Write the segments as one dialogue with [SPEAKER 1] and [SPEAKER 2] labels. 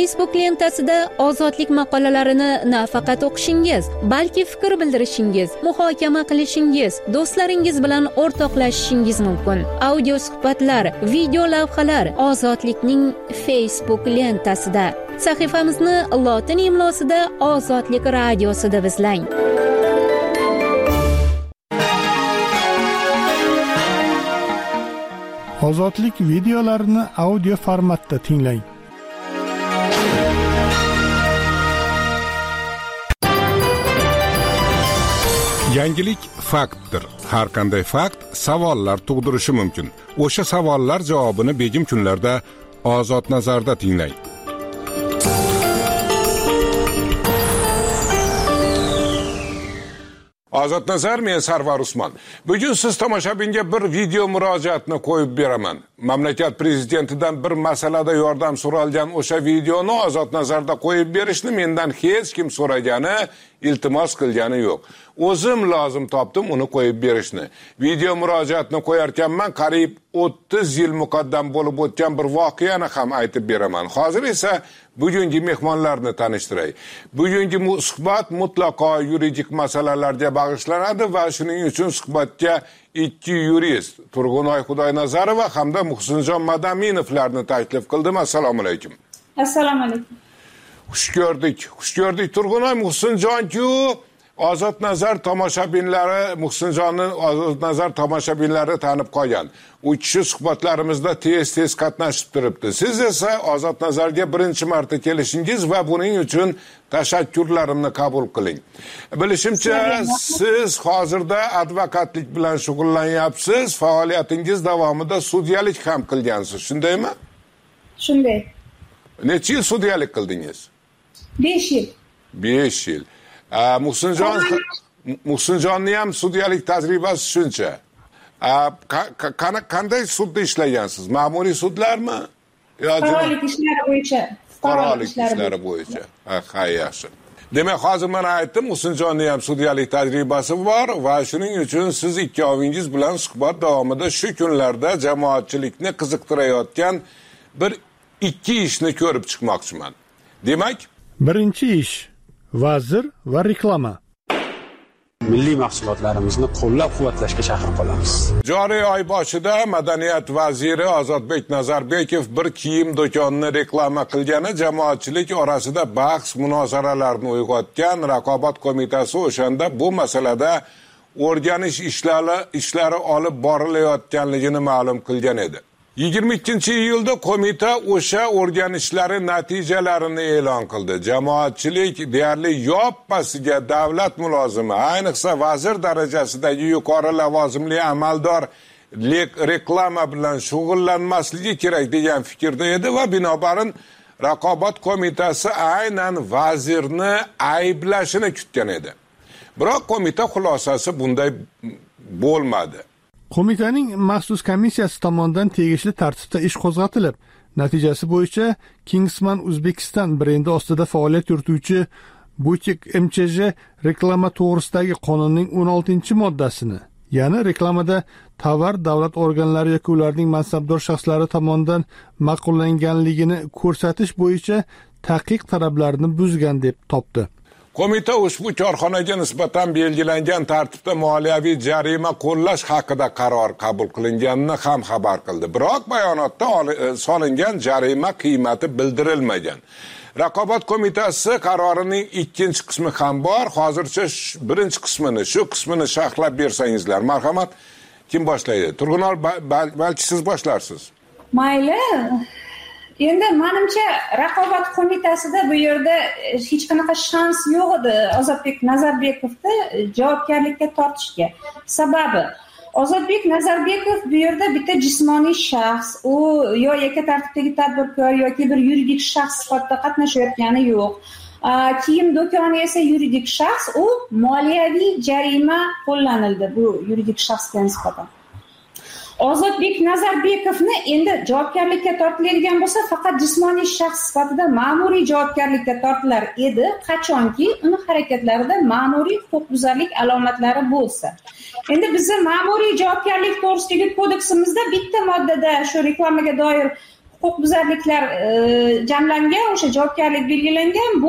[SPEAKER 1] Facebook lentasida ozodlik maqolalarini nafaqat o'qishingiz, balki fikr bildirishingiz, muhokama qilishingiz, do'stlaringiz bilan o'rtoqlashishingiz mumkin. Audio suhbatlar, video lavhalar ozodlikning Facebook lentasida. Sahifamizni lotin imlosida Ozodlik radiosi deb izlang.
[SPEAKER 2] Ozodlik videolarini audio formatda tinglang.
[SPEAKER 3] Yangilik faktdir. Har qanday fakt savollar tug'dirishi mumkin. O'sha savollar javobini begim kunlarda Ozod nazarda tinglang. Ozod nazar, men Sarvar Usmon. Bugun siz tomoshabinga bir video murojaatni qo'yib beraman. Mamlakat prezidentidan bir masalada yordam so'ralgan o'sha videoni Ozod nazarda qo'yib berishni mendan hech kim so'ragani, iltimos qilgani yo'q. O'zim lozim topdim uni qo'yib berishni. Video murojaatni qo'yarkanman, qariyb 30 yil muqaddam bo'lib o'tgan bir voqeani ham aytib beraman. Hozir esa bugungi mehmonlarni tanishtiray. Bugungi suhbat mutlaqo yuridik masalalarga bag'ishlanadi va shuning uchun suhbatga ikki yurist, Turg'unoy Xudoynazarova hamda Muhsinjon Madaminovlarni taklif qildim. Assalomu alaykum.
[SPEAKER 4] Assalomu alaykum.
[SPEAKER 3] Xush ko'rdik Turg'unoy. Muhsinjon-ku Ozod nazar tomoshabinlari, Muhsinjonni Ozod nazar tomoshabinlari tanib qolgan. U kishi suhbatlarimizda tez qatnashib turibdi. Siz esa Ozod nazarga birinchi marta kelishingiz va buning uchun tashakkurlarimni qabul qiling. Bilishimcha, siz hozirda advokatlik bilan shug'ullanyapsiz, faoliyatingiz davomida sudyalik ham qilgansiz, shundaymi?
[SPEAKER 4] Shunday.
[SPEAKER 3] Necha yil sudyalik qildingiz?
[SPEAKER 4] 5 yil.
[SPEAKER 3] 5 yil. Muhsinjonni ham sudyalik tajribasi shuncha. Qanday sudda ishlagansiz? Ma'muriy sudlarmi?
[SPEAKER 4] Fuqarolik ishlari bo'yicha.
[SPEAKER 3] Fuqarolik ishlari bo'yicha. Ha, yaxshi. Demak, hozir men aytdim, Muhsinjonni ham sudyalik tajribasi bor va shuning uchun siz ikkovingiz bilan suhbat davomida shu kunlarda jamoatchilikni qiziqtirayotgan bir ikki ishni ko'rib chiqmoqchiman. Demak,
[SPEAKER 2] birinchi ish vazir va reklama.
[SPEAKER 5] Milliy mahsulotlarimizni qo'llab-quvvatlashga chaqirib qolamiz.
[SPEAKER 3] Joriy oy boshida Madaniyat vaziri Ozodbek Nazarbekov bir kiyim do'konini reklama qilgani jamoatchilik orasida bahs munozaralarni uyg'otgan. Raqobat qo'mitasi o'shanda bu masalada o'rganish ishlari olib borilayotganligini ma'lum qilgan edi. 22-iyulda qo'mita o'sha o'rganishlari natijalarini e'lon qildi. Jamoatchilik deyarli yoppasiga davlat mulozimi, ayniqsa vazir darajasidagi yuqori lavozimli amaldor reklama bilan shug'ullanmasligi kerak degan fikrda edi va binobarin Raqobat qo'mitasi aynan vazirni ayblashini kutgan edi. Biroq qo'mita xulosasi bunday bo'lmadi.
[SPEAKER 2] Qo'mitaning maxsus komissiyasi tomonidan tegishli tartibda ish qo'zg'atilib, natijasi bo'yicha Kingsman Uzbekistan brendi ostida faoliyat yurituvchi Butik MCJ reklama to'g'risidagi qonunning 16-moddasini, ya'ni reklamada tovar davlat organlari yoki ularning mansabdor shaxslari tomonidan ma'qullanganligini ko'rsatish bo'yicha taqiq talablarini buzgan deb topdi.
[SPEAKER 3] Qo'mita ushbu korxonaga nisbatan belgilangan tartibda moliyaviy jarima qo'llash haqida qaror qabul qilinganini ham xabar qildi. Biroq bayonotda solingan jarima qiymati bildirilmagan. Raqobat qo'mitasi qarorining ikkinchi qismi ham bor. Hozircha birinchi qismini, shu qismini sharhlab bersangizlar. Marhamat, kim boshlaydi? Turg'unor, balki siz boshlarsiz.
[SPEAKER 4] Mayli. Endi menimcha Raqobat qo'mitasida bu yerda hech qanaqa shans yo'q edi Ozodbek Nazarbekovni javobgarlikka tortishga. Sababi Ozodbek Nazarbekov bu yerda bitta jismoniy shaxs, u yo yakka tartibdagi tadbirkor yoki bir yuridik shaxs sifatida qatnashayotgani yo'q. Kiyim do'koni esa yuridik shaxs, u moliyaviy jarima qo'llanildi bu yuridik shaxsga nisbatan. Ozodbek Nazarbekovni endi javobgarlikka tortiladigan bo'lsa, faqat jismoniy shaxs sifatida ma'muriy javobgarlikka tortilar edi, qachonki uni harakatlarida ma'muriy huquqbuzarlik alomatlari bo'lsa. Endi bizning ma'muriy javobgarlik to'g'risidagi kodeksimizda bitta moddada shu reklamaga doir huquqbuzarliklar jamlangan, o'sha javobgarlik belgilangan. Bu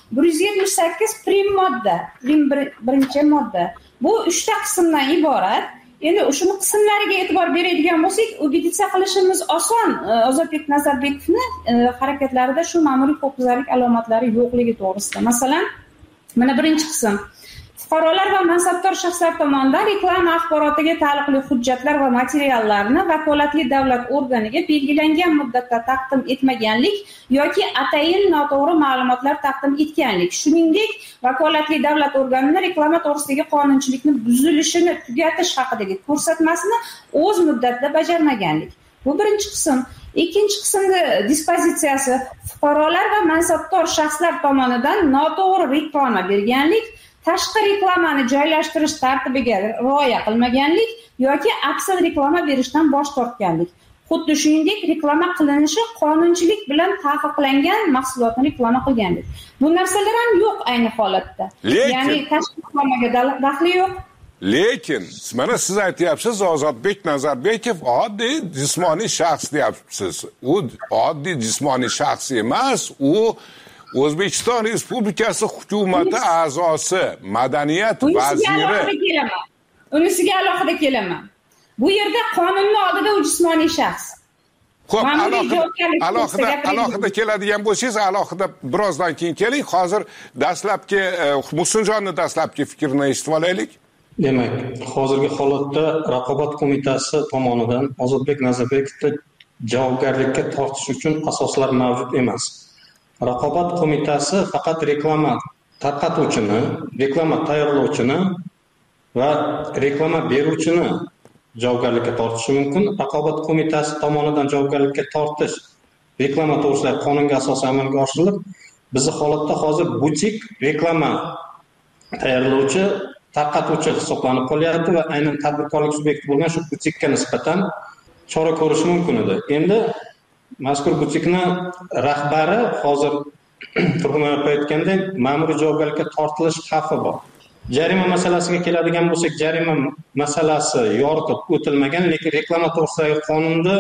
[SPEAKER 4] 178 prim modda, birinchi modda. Bu 3 ta qismdan iborat. Endi o'sha qismlariga e'tibor beradigan bo'lsak, ubeditsiya qilishimiz oson. Ozodbek Nazarbekovni harakatlarida shu ma'muriy huquqbuzarlik alomatlari yo'qligi to'g'risida. Masalan, mana birinchi qism. Fuqarolar va mansabdor shaxslar tomonidan reklama axborotiga taalluqli hujjatlar va materiallarni vakolatli davlat organiga belgilangan muddatda taqdim etmaganlik yoki atayin noto'g'ri ma'lumotlar taqdim etganlik, shuningdek vakolatli davlat organining reklama to'g'risidagi qonunchilikni buzilishini tugatish haqidagi ko'rsatmasini o'z muddatida bajarmaganlik. Bu birinchi qism. Ikkinchi qismda dispozitsiyasi fuqarolar va mansabdor shaxslar tomonidan noto'g'ri reklama berganlik, tashqi reklamani joylashtirish tartibiga rioya qilmaganlik yoki aksiya reklama berishdan bosh tortganlik. Xuddi shuningdek, reklama qilinishi qonunchilik bilan taqiqlangan mahsulotni reklama qilganlik. Bu narsalar ham yo'q ayni holatda. Ya'ni tashqi reklamaga daxli yo'q.
[SPEAKER 3] Lekin mana siz aytyapsiz, Ozodbek Nazarbekov oddiy jismoniy shaxs deyapsiz. U oddiy jismoniy shaxs emas, u O'zbekiston Respublikasi hukumati a'zosi, madaniyat vaziri.
[SPEAKER 4] Unisiga alohida kelaman. Bu yerda qonunning oldida u jismoniy shaxs.
[SPEAKER 3] Xo'p, alohida keladigan bo'lsangiz, alohida birozdan keyin keling. Hozir dastlabki Muhsinjonning dastlabki fikrini eshitib olaylik.
[SPEAKER 6] Demak, hozirgi holatda Raqobat qo'mitasi tomonidan Ozodbek Nazarbekovni javobgarlikka tortish uchun asoslar mavjud emas. Raqobat qo'mitasi faqat reklama tarqatuvchini, reklama tayyorlovchini va reklama beruvchini javobgarlikka tortishi mumkin. Raqobat qo'mitasi tomonidan javobgarlikka tortish reklama to'g'risidagi qonunga asosan amalga oshirilib, bizning holatda hozir butik reklama tayyorlovchi, tarqatuvchi hisoblanib qolyapti va aynan tadbirkorlik subyekti bo'lgan shu butikka nisbatan chora ko'rish mumkin edi. Endi mazkur butikni rahbari hozir Turg'unov aytgandek ma'muriy javobgarlikka tortilish xavfi bor. Jarima masalasiga keladigan bo'lsak, jarima masalasi yoritib o'tilmagan, lekin reklama to'g'risidagi qonunda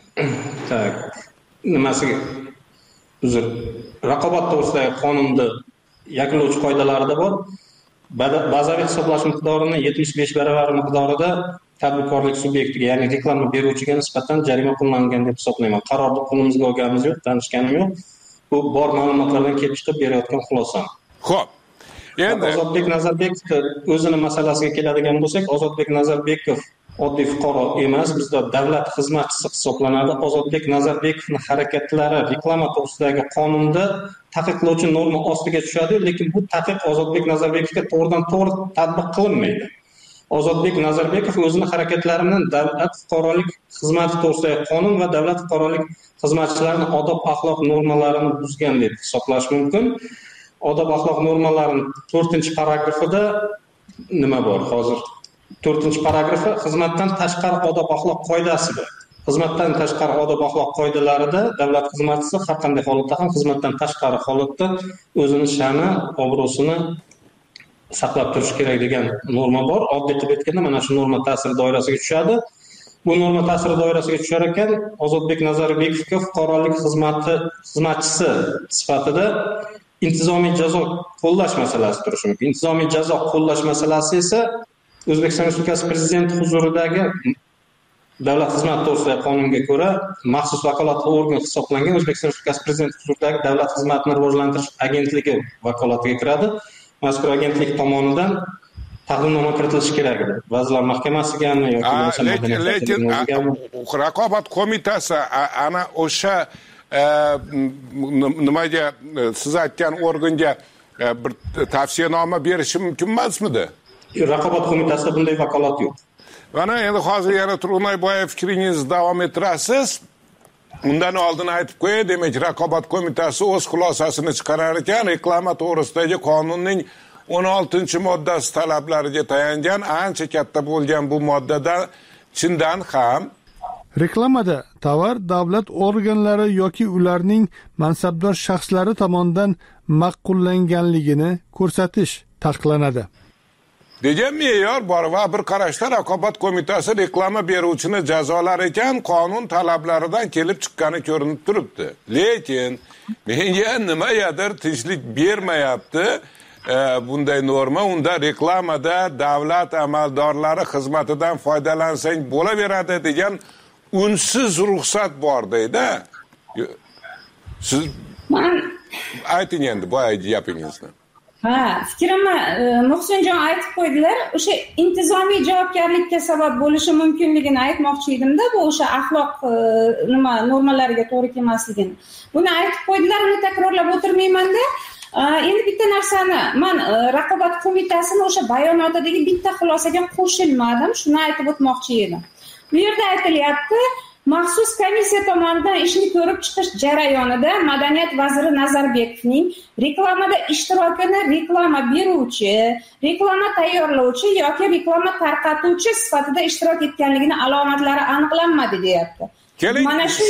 [SPEAKER 6] raqobat to'g'risidagi qonunda yakunlovchi qoidalarida bor. Bazaviy hisoblash miqdorini 75 baravar miqdorida tadbirkorlik subyektiga, ya'ni reklama beruvchiga nisbatan jarima qo'llangan deb hisoblayman. Qarorni qo'limizga olganimiz yo'q, tanishganim yo'q. Bu bor ma'lumotlardan kelib chiqib berayotgan xulosam.
[SPEAKER 3] Xo'p. Endi
[SPEAKER 6] Ozodbek Nazarbekov o'zini masalasiga keladigan bo'lsak, Ozodbek Nazarbekov oddiy fuqaro emas, bizda davlat xizmatchisi hisoblanadi. Ozodbek Nazarbekovning harakatlari reklama to'g'risidagi qonunda taqiqlovchi norma ostiga tushadi, lekin bu taqiq Ozodbek Nazarbekovga to'g'ridan-to'g'ri tatbiq qilinmaydi. Ozodbek Nazarbekov o'zining harakatlarini davlat fuqarolik xizmati to'g'risidagi qonun va davlat fuqarolik xizmatchilarining odob-axloq normalarini buzgan deb hisoblash mumkin. Odob-axloq normalarining 4-paragrafida nima bor? Hozir 4-paragrafi xizmatdan tashqari odob-axloq qoidasi bor. Xizmatdan tashqari odob-axloq qoidalarida davlat xizmatchisi har qanday holatda ham xizmatdan tashqari holatda o'zining sha'ni, obro'sini saqlab turish kerak degan norma bor. Oddiy qilib aytganda mana shu norma ta'siri doirasiga tushadi. Bu norma ta'siri doirasiga tushar ekan, Ozodbek Nazarbekovga fuqarolik xizmatchisi sifatida intizomiy jazo qo'llash masalasi turishi mumkin. Intizomiy jazo qo'llash masalasi esa O'zbekiston Respublikasi Prezidenti huzuridagi davlat xizmati to'g'risidagi qonunga ko'ra maxsus vakolatli organ hisoblangan O'zbekiston Respublikasi Prezidenti huzuridagi davlat xizmatini rivojlantirish agentligi vakolatiga kiradi. Mazkur agentlik tomonidan taqdimnoma kiritilishi kerak edi. Vazirlar Mahkamasigami yoki
[SPEAKER 3] lekin Raqobat qo'mitasi ana o'sha nimaga siz aytgan organga bir tavsiyanoma berishi mumkin emasmidi?
[SPEAKER 6] Raqobat qo'mitasida bunday vakolat yo'q.
[SPEAKER 3] Mana endi hozir yana Turg'unboyev fikringizni davom ettirasiz. Undan oldin aytib qo'yay, demak, Raqobat qo'mitasi o'z xulosasini chiqarar ekan, reklama to'g'risidagi qonunning 16-moddasi talablariga tayangan ancha katta bo'lgan bu moddada chindan ham
[SPEAKER 2] reklamada tovar davlat organlari yoki ularning mansabdor shaxslari tomonidan ma'qullanganligini ko'rsatish taqiqlanadi.
[SPEAKER 3] degan me'yor bor va bir qarashda raqobat qo'mitasi reklama beruvchini jazolar ekan, qonun talablaridan kelib chiqqani ko'rinib turibdi. Lekin menga nimadir tinchlik bermayapti. Bunday norma, unda reklamada davlat amaldorlari xizmatidan foydalansang bo'laveradi degan unsiz ruxsat bor deydi. Siz ayting endi boyagi gapingizni.
[SPEAKER 4] Fikrimni Muhsinjon aytib qo'ydilar. O'sha intizomiy javobgarlikka sabab bo'lishi mumkinligini aytmoqchi edimda, bu o'sha axloq normalariga to'g'ri kelmasligini. Buni aytib qo'ydilar, uni takrorlab o'tirmayman-da. Endi bitta narsani, men raqobat qo'mitasini o'sha bayonotidagi bitta xulosaga qo'shilmadim, shuni aytib o'tmoqchi edim. Bu yerda aytilyapti, maxsus komissiya tomonidan ishni ko'rib chiqish jarayonida Madaniyat vaziri Nazarbekovning reklamada ishtirokini reklama beruvchi, reklama tayyorlovchi yoki reklama tarqatuvchi sifatida ishtirok etganligini alomatlari aniqlanmadi, deyapti.
[SPEAKER 3] Keling,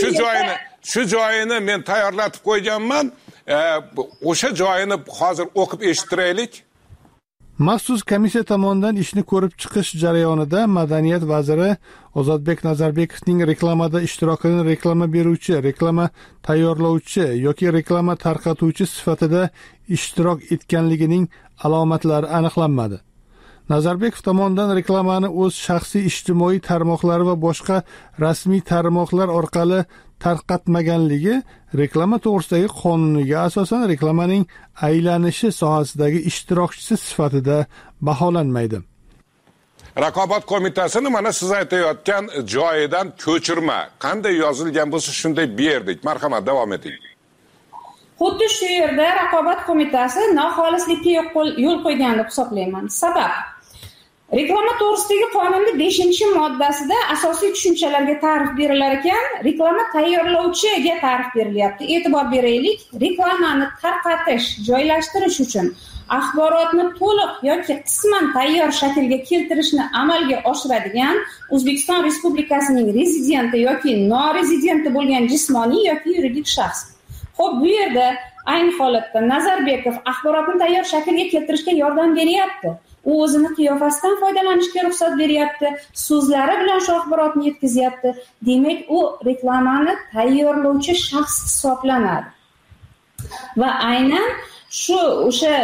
[SPEAKER 3] shu joyini men tayyorlatib qo'yganman. O'sha joyini hozir o'qib eshittiraylik.
[SPEAKER 2] Maxsus komissiya tomonidan ishni ko'rib chiqish jarayonida Madaniyat vaziri Ozodbek Nazarbekovning reklamada ishtirokini reklama beruvchi, reklama tayyorlovchi yoki reklama tarqatuvchi sifatida ishtirok etganligining alomatlari aniqlanmadi. Nazarbekov tomonidan reklamani o'z shaxsiy ijtimoiy tarmoqlari va boshqa rasmiy tarmoqlar orqali tarqatmaganligi reklama to'g'risidagi qonuniga asosan reklamaning aylanishi sohasidagi ishtirokchisi sifatida baholanmaydi.
[SPEAKER 3] Raqobat qo'mitasini mana siz aytayotgan joyidan ko'chirma qanday yozilgan bo'lsa shunday berdik. Marhamat, davom eting.
[SPEAKER 4] Xuddi shu yerda raqobat qo'mitasi noxolislikka yo'l qo'ygan deb hisoblayman. Sabab reklama to'g'risidagi qonunning 5-moddasida asosiy tushunchalarga ta'rif berilar ekan, reklama tayyorlovchiga ta'rif berilyapti. E'tibor beraylik, reklamani tarqatish, joylashtirish uchun axborotni to'liq yoki qisman tayyor shaklga keltirishni amalga oshiradigan O'zbekiston Respublikasining rezidenti yoki norezidenti bo'lgan jismoniy yoki yuridik shaxs. Xo'p, bu yerda ayni holatda Nazarbekov axborotni tayyor shaklga keltirishga yordam beryapti. U o'zini qiyofasidan foydalanishga ruxsat beryapti, so'zlari bilan shu axborotni yetkazyapti. Demak, u reklamani tayyorlovchi shaxs hisoblanadi. Va aynan o'sha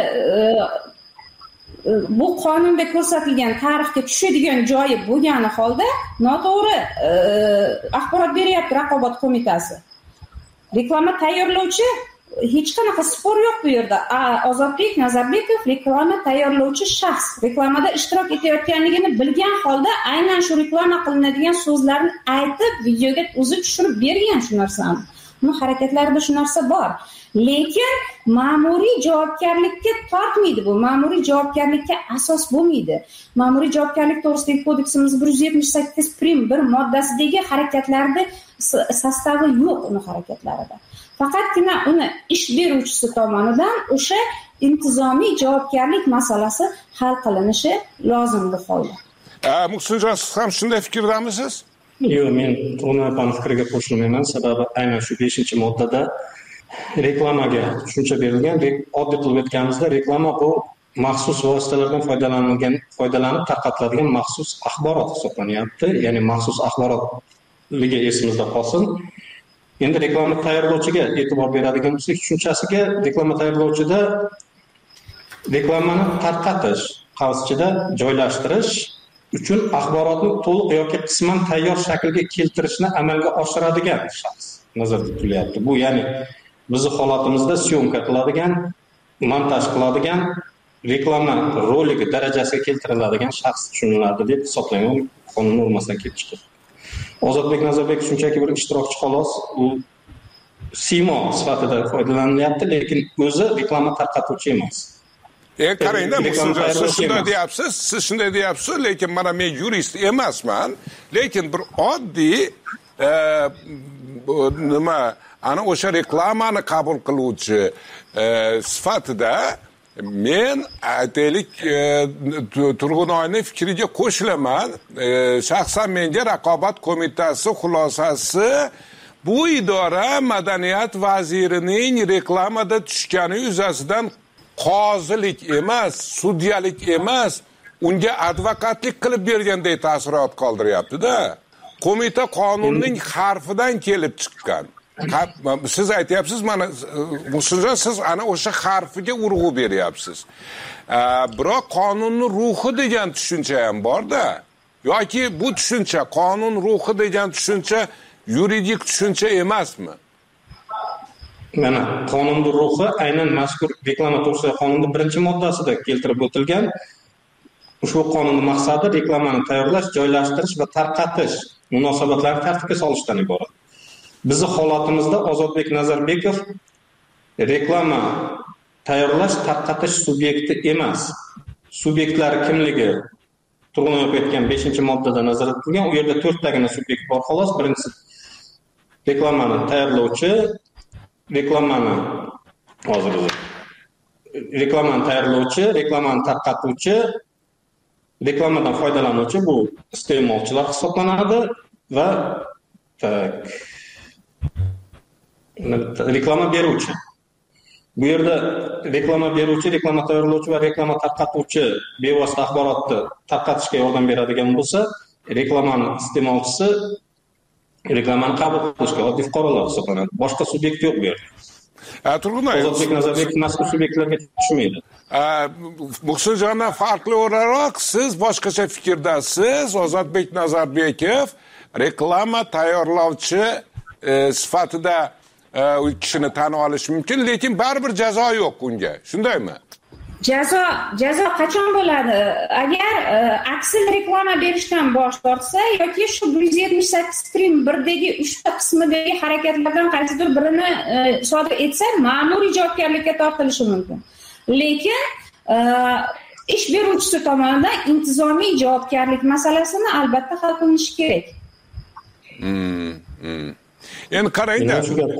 [SPEAKER 4] bu qonunda ko'rsatilgan ta'rifga tushadigan joyi bo'lgani holda noto'g'ri axborot beryapti raqobat qo'mitasi. Reklama tayyorlovchi hech qanaqa spor yo'q bu yerda. Ozodbek Nazarbekov reklama tayyorlovchi shaxs, reklamada ishtirok etayotganligini bilgan holda aynan shu reklama qilinadigan so'zlarni aytib, videoga o'zi tushirib bergan shu narsani. Uni harakatlarida shu narsa bor. Lekin ma'muriy javobgarlikka tortmaydi bu. Ma'muriy javobgarlikka asos bo'lmaydi. Ma'muriy javobgarlik to'g'risidagi kodeksimiz 178.1 moddasidagi harakatlarda sostavi yo'q uni harakatlarida. Faqatgina uni ish beruvchisi tomonidan o'sha intizomiy javobgarlik masalasi hal qilinishi lozim bu holda.
[SPEAKER 3] Muhsinjon, siz ham shunday fikrdamisiz?
[SPEAKER 6] Yo'q, men uni fikriga qo'shilmayman. Sababi aynan shu 5-moddada reklamaga tushuncha berilgan. Oddiy qilib aytganimizda, reklama bu maxsus vositalardan foydalanib tarqatiladigan maxsus axborot hisoblanyapti. Ya'ni maxsus axborotligi esimizda qolsin. Endi reklama tayyorlovchiga e'tibor beradigan bo'lsak, tushunchasiga reklama tayyorlovchida reklamani tarqatish, qavschida joylashtirish uchun axborotni to'liq yoki qisman tayyor shaklga keltirishni amalga oshiradigan shaxs nazarda tutilyapti. Bu ya'ni bizning holatimizda syomka qiladigan, montaj qiladigan, reklama roligi darajasiga keltiriladigan shaxs tushuniladi deb hisoblayman, qonun normasidan kelib chiqib. Ozodbek Nazarbekov shunchaki bir ishtirokchi xolos, u siymo sifatida foydalanilyapti, lekin o'zi reklama tarqatuvchi emas.
[SPEAKER 3] Qarangda, siz shunday deyapsiz, lekin mana men yurist emasman, lekin bir oddiy ana o'sha reklamani qabul qiluvchi sifatida men aytaylik Turg'unoyning fikriga qo'shilaman. Shaxsan menga raqobat qo'mitasi xulosasi bu idora Madaniyat vazirining reklamada tushgani yuzasidan qozilik emas, sudyalik emas, unga advokatlik qilib berganday taassurot qoldiryapti-da. Qo'mita qonunning harfidan kelib chiqqan. Siz aytyapsiz, mana siz ana o'sha harfiga urg'u beryapsiz. Biroq qonunning ruhi degan tushuncha ham bor-da. Yoki bu tushuncha, qonun ruhi degan tushuncha yuridik tushuncha emasmi?
[SPEAKER 6] Mana qonunning ruhi aynan mazkur reklama to'g'risidagi qonunning 1-moddasida keltirib o'tilgan. Ushbu qonunning maqsadi reklamani tayyorlash, joylashtirish va tarqatish munosabatlarini tartibga solishdan iborat. Bizning holatimizda Ozodbek Nazarbekov reklama tayyorlash, tarqatish subyekti emas. Subyektlari kimligi Turg'unov aytgan 5-moddada nazorat etilgan. U yerda 4 tagina subyekt bor xolos. Birinchisi reklamani tayyorlovchi, reklamani tarqatuvchi, reklamadan foydalanuvchi bu iste'molchilar hisoblanadi va reklama beruvchi. Bu yerda reklama beruvchi, reklama tayyorlovchi va reklama tarqatuvchi bevosita axborotni tarqatishga yordam beradigan bo'lsa, reklamani iste'molchisi reklamani qabul qilishga oddiy fuqarolar hisoblanadi. Boshqa subyekt yo'q bu yerda. Ozodbek Nazarbekov mazkur subyektlarga tushmaydi.
[SPEAKER 3] Muhsinjondan farqli o'laroq siz boshqacha fikrdasiz. Ozodbek Nazarbekov reklama tayyorlovchi sifatida u kishini tan olish mumkin, lekin baribir jazo yo'q unga. Shundaymi?
[SPEAKER 4] Jazo qachon bo'ladi? Agar aksil reklama berishdan bosh tortsa yoki shu 178.1dagi 3 qismidagi harakatlardan qaysidir birini sodir etsa, ma'muriy javobgarlikka tortilishi mumkin. Lekin ish beruvchisi tomonidan intizomiy javobgarlik masalasini albatta hal qilinishi kerak.
[SPEAKER 3] Endi qarangda.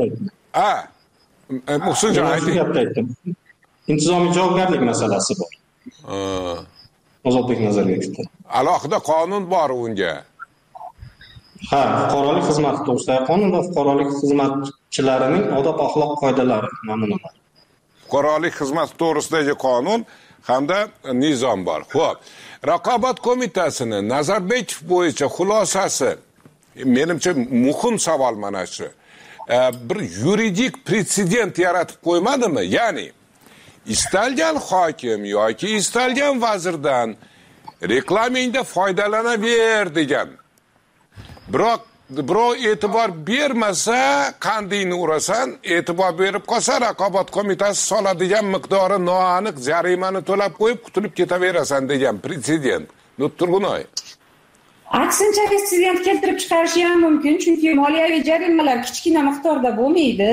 [SPEAKER 3] Muhsinjon ayting.
[SPEAKER 6] Intizomiy javobgarlik masalasi bor. Ozodbek Nazarbekovda.
[SPEAKER 3] Alohida qonun bor unga.
[SPEAKER 6] Ha, fuqarolik xizmati to'g'risidagi qonun va fuqarolik xizmatchilarining odob-axloq qoidalari namunalari.
[SPEAKER 3] Fuqarolik xizmati to'g'risidagi qonun hamda nizom bor. Xo'p, Raqobat qo'mitasini Nazarbekov bo'yicha xulosasi menimcha muhim savol mana shu. Bir yuridik pretsedent yaratib qo'ymadimi? Ya'ni istalgan hokim yoki istalgan vazirdan reklamingda foydalanaver degan. Biroq birov e'tibor bermasa, qandingni urasan, e'tibor berib qolsa, Raqobat qo'mitasi soladigan miqdori noaniq jarimani to'lab qo'yib qutulib ketaverasan degan pretsedent. Turg'unoy.
[SPEAKER 4] Aksincha pretsedent keltirib chiqarishi ham mumkin, chunki moliyaviy jarimalar kichkina miqdorda bo'lmaydi.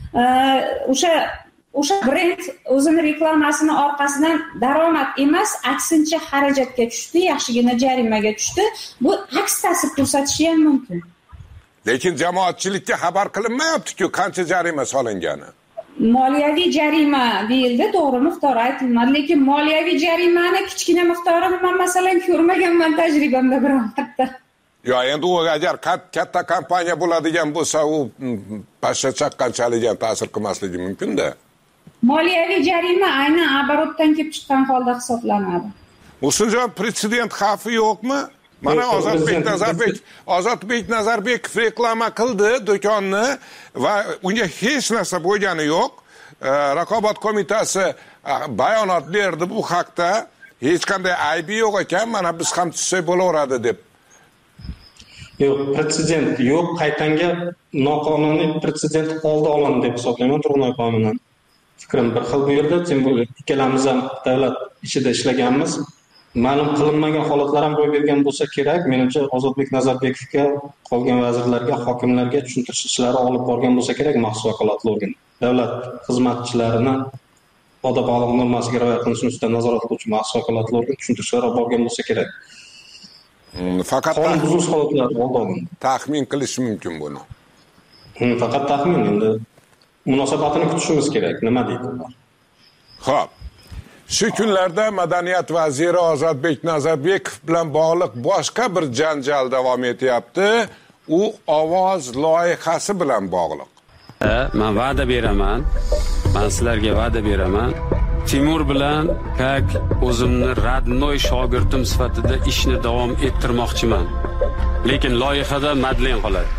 [SPEAKER 4] O'sha brend o'zini reklamasini orqasidan daromad emas, aksincha xarajatga tushdi, yaxshigina jarimaga tushdi. Bu aks ta'sir ko'rsatishi ham mumkin.
[SPEAKER 3] Lekin jamoatchilikka xabar qilinmayapti-ku qancha jarima solingani.
[SPEAKER 4] Moliyaviy jarima deyildi, to'g'ri miqdori aytilmadi, lekin moliyaviy jarimani kichkina miqdorini men masalan ko'rmaganman tajribamda biron marta.
[SPEAKER 3] Yo, endi u agar katta kompaniya bo'ladigan bo'lsa, u pashsha chaqqanchalik ham ta'sir qilmasligi mumkin-da.
[SPEAKER 4] Moliyaviy jarima aynan оборотdan kelib chiqqan holda hisoblanadi.
[SPEAKER 3] Muhsinjon, pretsedent xavfi yo'qmi? Mana Ozodbek Nazarbekov reklama qildi do'konni va unga hech narsa bo'lgani yo'q. Raqobat qo'mitasi bayonot berdi bu haqda. Hech qanday aybi yo'q ekan, mana biz ham tushsak bo'laveradi deb.
[SPEAKER 6] Yo'q, pretsedent yo'q, qaytanga noqonuniy pretsedent oldi olindi deb hisoblayman Turg'unov qonunidan. Fikrim bir xil bu yerda, chunki ikkalamiz ham davlat ichida ishlaganmiz. Ma'lum qilinmagan holatlar ham ro'y bergan bo'lsa kerak. Menimcha Ozodbek Nazarbekovga, qolgan vazirlarga, hokimlarga tushuntirish ishlari olib borgan bo'lsa kerak maxsus vakolatli organ. Davlat xizmatchilarini odob-axloq normasiga rioya qilinishi ustidan nazorat qiluvchi maxsus vakolatli organ tushuntirishlar olib borgan bo'lsa kerak.
[SPEAKER 3] Faqat
[SPEAKER 6] qonun buzish holatlari oldi.
[SPEAKER 3] Taxmin qilish mumkin buni.
[SPEAKER 6] Faqat taxmin, endi munosabatini kutishimiz kerak. Nima deydi ular?
[SPEAKER 3] Xo'p. Shu kunlarda Madaniyat vaziri Ozodbek Nazarbekov bilan bog'liq boshqa bir janjal davom etyapti. U ovoz loyihasi bilan bog'liq.
[SPEAKER 5] Men va'da beraman. Men sizlarga va'da beraman. Timur bilan kak o'zimni radnoy shogirdim sifatida ishni davom ettirmoqchiman. Lekin loyihada Madlen qoladi.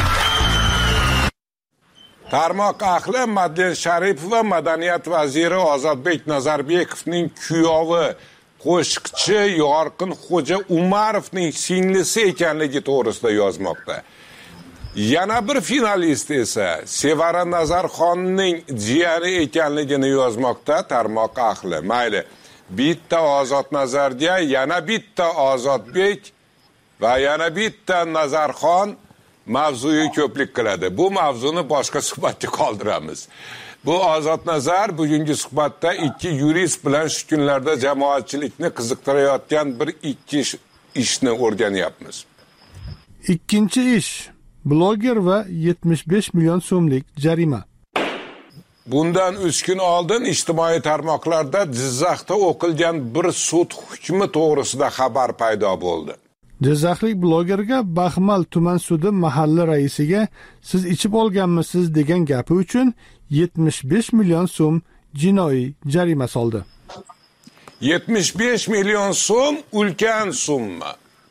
[SPEAKER 3] Tarmoq ahli Madlen Sharipova madaniyat vaziri Ozodbek Nazarbekovning kuyovi qo'shiqchi Yorqin Xo'ja Umarovning singlisi ekanligi to'g'risida yozmoqda. Yana bir finalist esa Sevara Nazarxonning jiyani ekanligini yozmoqda tarmoq ahli. Mayli, bitta Ozod Nazarga, yana bitta Ozodbek va yana bitta Nazarxon mavzuga ko'plik qiladi. Bu mavzuni boshqa suhbatga qoldiramiz. Bu Ozod Nazar bugungi suhbatda ikki yurist bilan shu kunlarda jamoatchilikni qiziqtirayotgan bir ikki ishni o'rganyapmiz.
[SPEAKER 2] Ikkinchi ish bloger va 75 million so'mlik jarima.
[SPEAKER 3] Bundan 3 kun oldin ijtimoiy tarmoqlarda Jizzaxda o'qilgan bir sud hukmi to'g'risida xabar paydo bo'ldi.
[SPEAKER 2] Jizzaxlik blogerga Baxmal tuman sudi mahalla raisiga siz ichib olganmisiz degan gapi uchun 75 million so'm jinoiy jarima soldi.
[SPEAKER 3] 75 million so'm ulkan summa.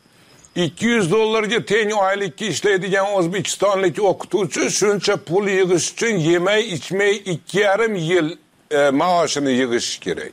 [SPEAKER 3] $200 teng oylikka ishlaydigan o'zbekistonlik o'qituvchi shuncha pul yig'ish uchun yemay ichmay 2,5 yil maoshini yig'ishi kerak.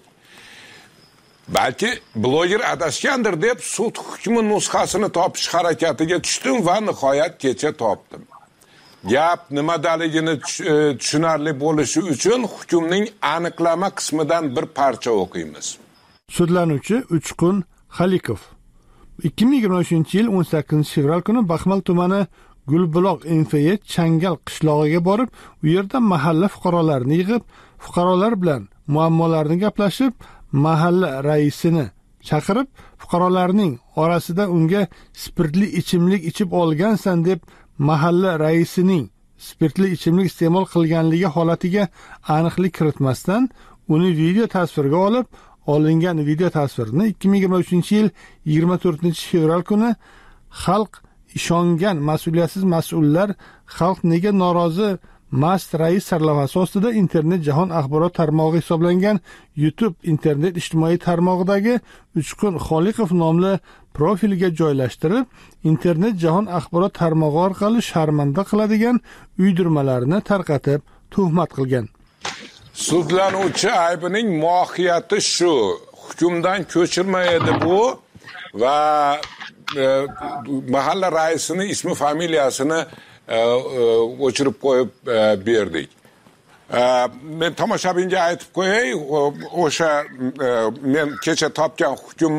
[SPEAKER 3] Balki bloger adashgandir deb sud hukmi nusxasini topish harakatiga tushdim va nihoyat kecha topdim. Gap nimadaligini tushunarli bo'lishi uchun hukmning aniqlama qismidan bir parcha o'qiymiz.
[SPEAKER 2] Sudlanuvchi Uchqun Xalikov 2023-yil 18 fevral kuni Baxmal tumani Gulbuloq MFY Changal qishlog'iga borib, u yerda mahalla fuqarolarini yig'ib, fuqarolar bilan muammolarni gaplashib, mahalla raisini chaqirib, fuqarolarning orasida unga spirtli ichimlik ichib olgansan deb mahalla raisining spirtli ichimlik iste'mol qilganligi holatiga aniqlik kiritmasdan uni video tasvirga olib, olingan video tasvirni 2023-yil 24 fevral kuni xalq ishongan mas'uliyatsiz mas'ullar xalq nega norozi mast rais sarlavhasi ostida internet jahon axborot tarmog'i hisoblangan YouTube internet ijtimoiy tarmog'idagi Uchqun Xoliqov nomli profiliga joylashtirib, internet jahon axborot tarmog'i orqali sharmanda qiladigan uydirmalarni tarqatib tuhmat qilgan.
[SPEAKER 3] Sudlanuvchi aybining mohiyati shu, hukmdan ko'chirma edi bu va mahalla raisini ismi familiyasini o'chirib qo'yib berdik. Men tomoshabinga aytib qo'yay, o'sha men kecha topgan hukm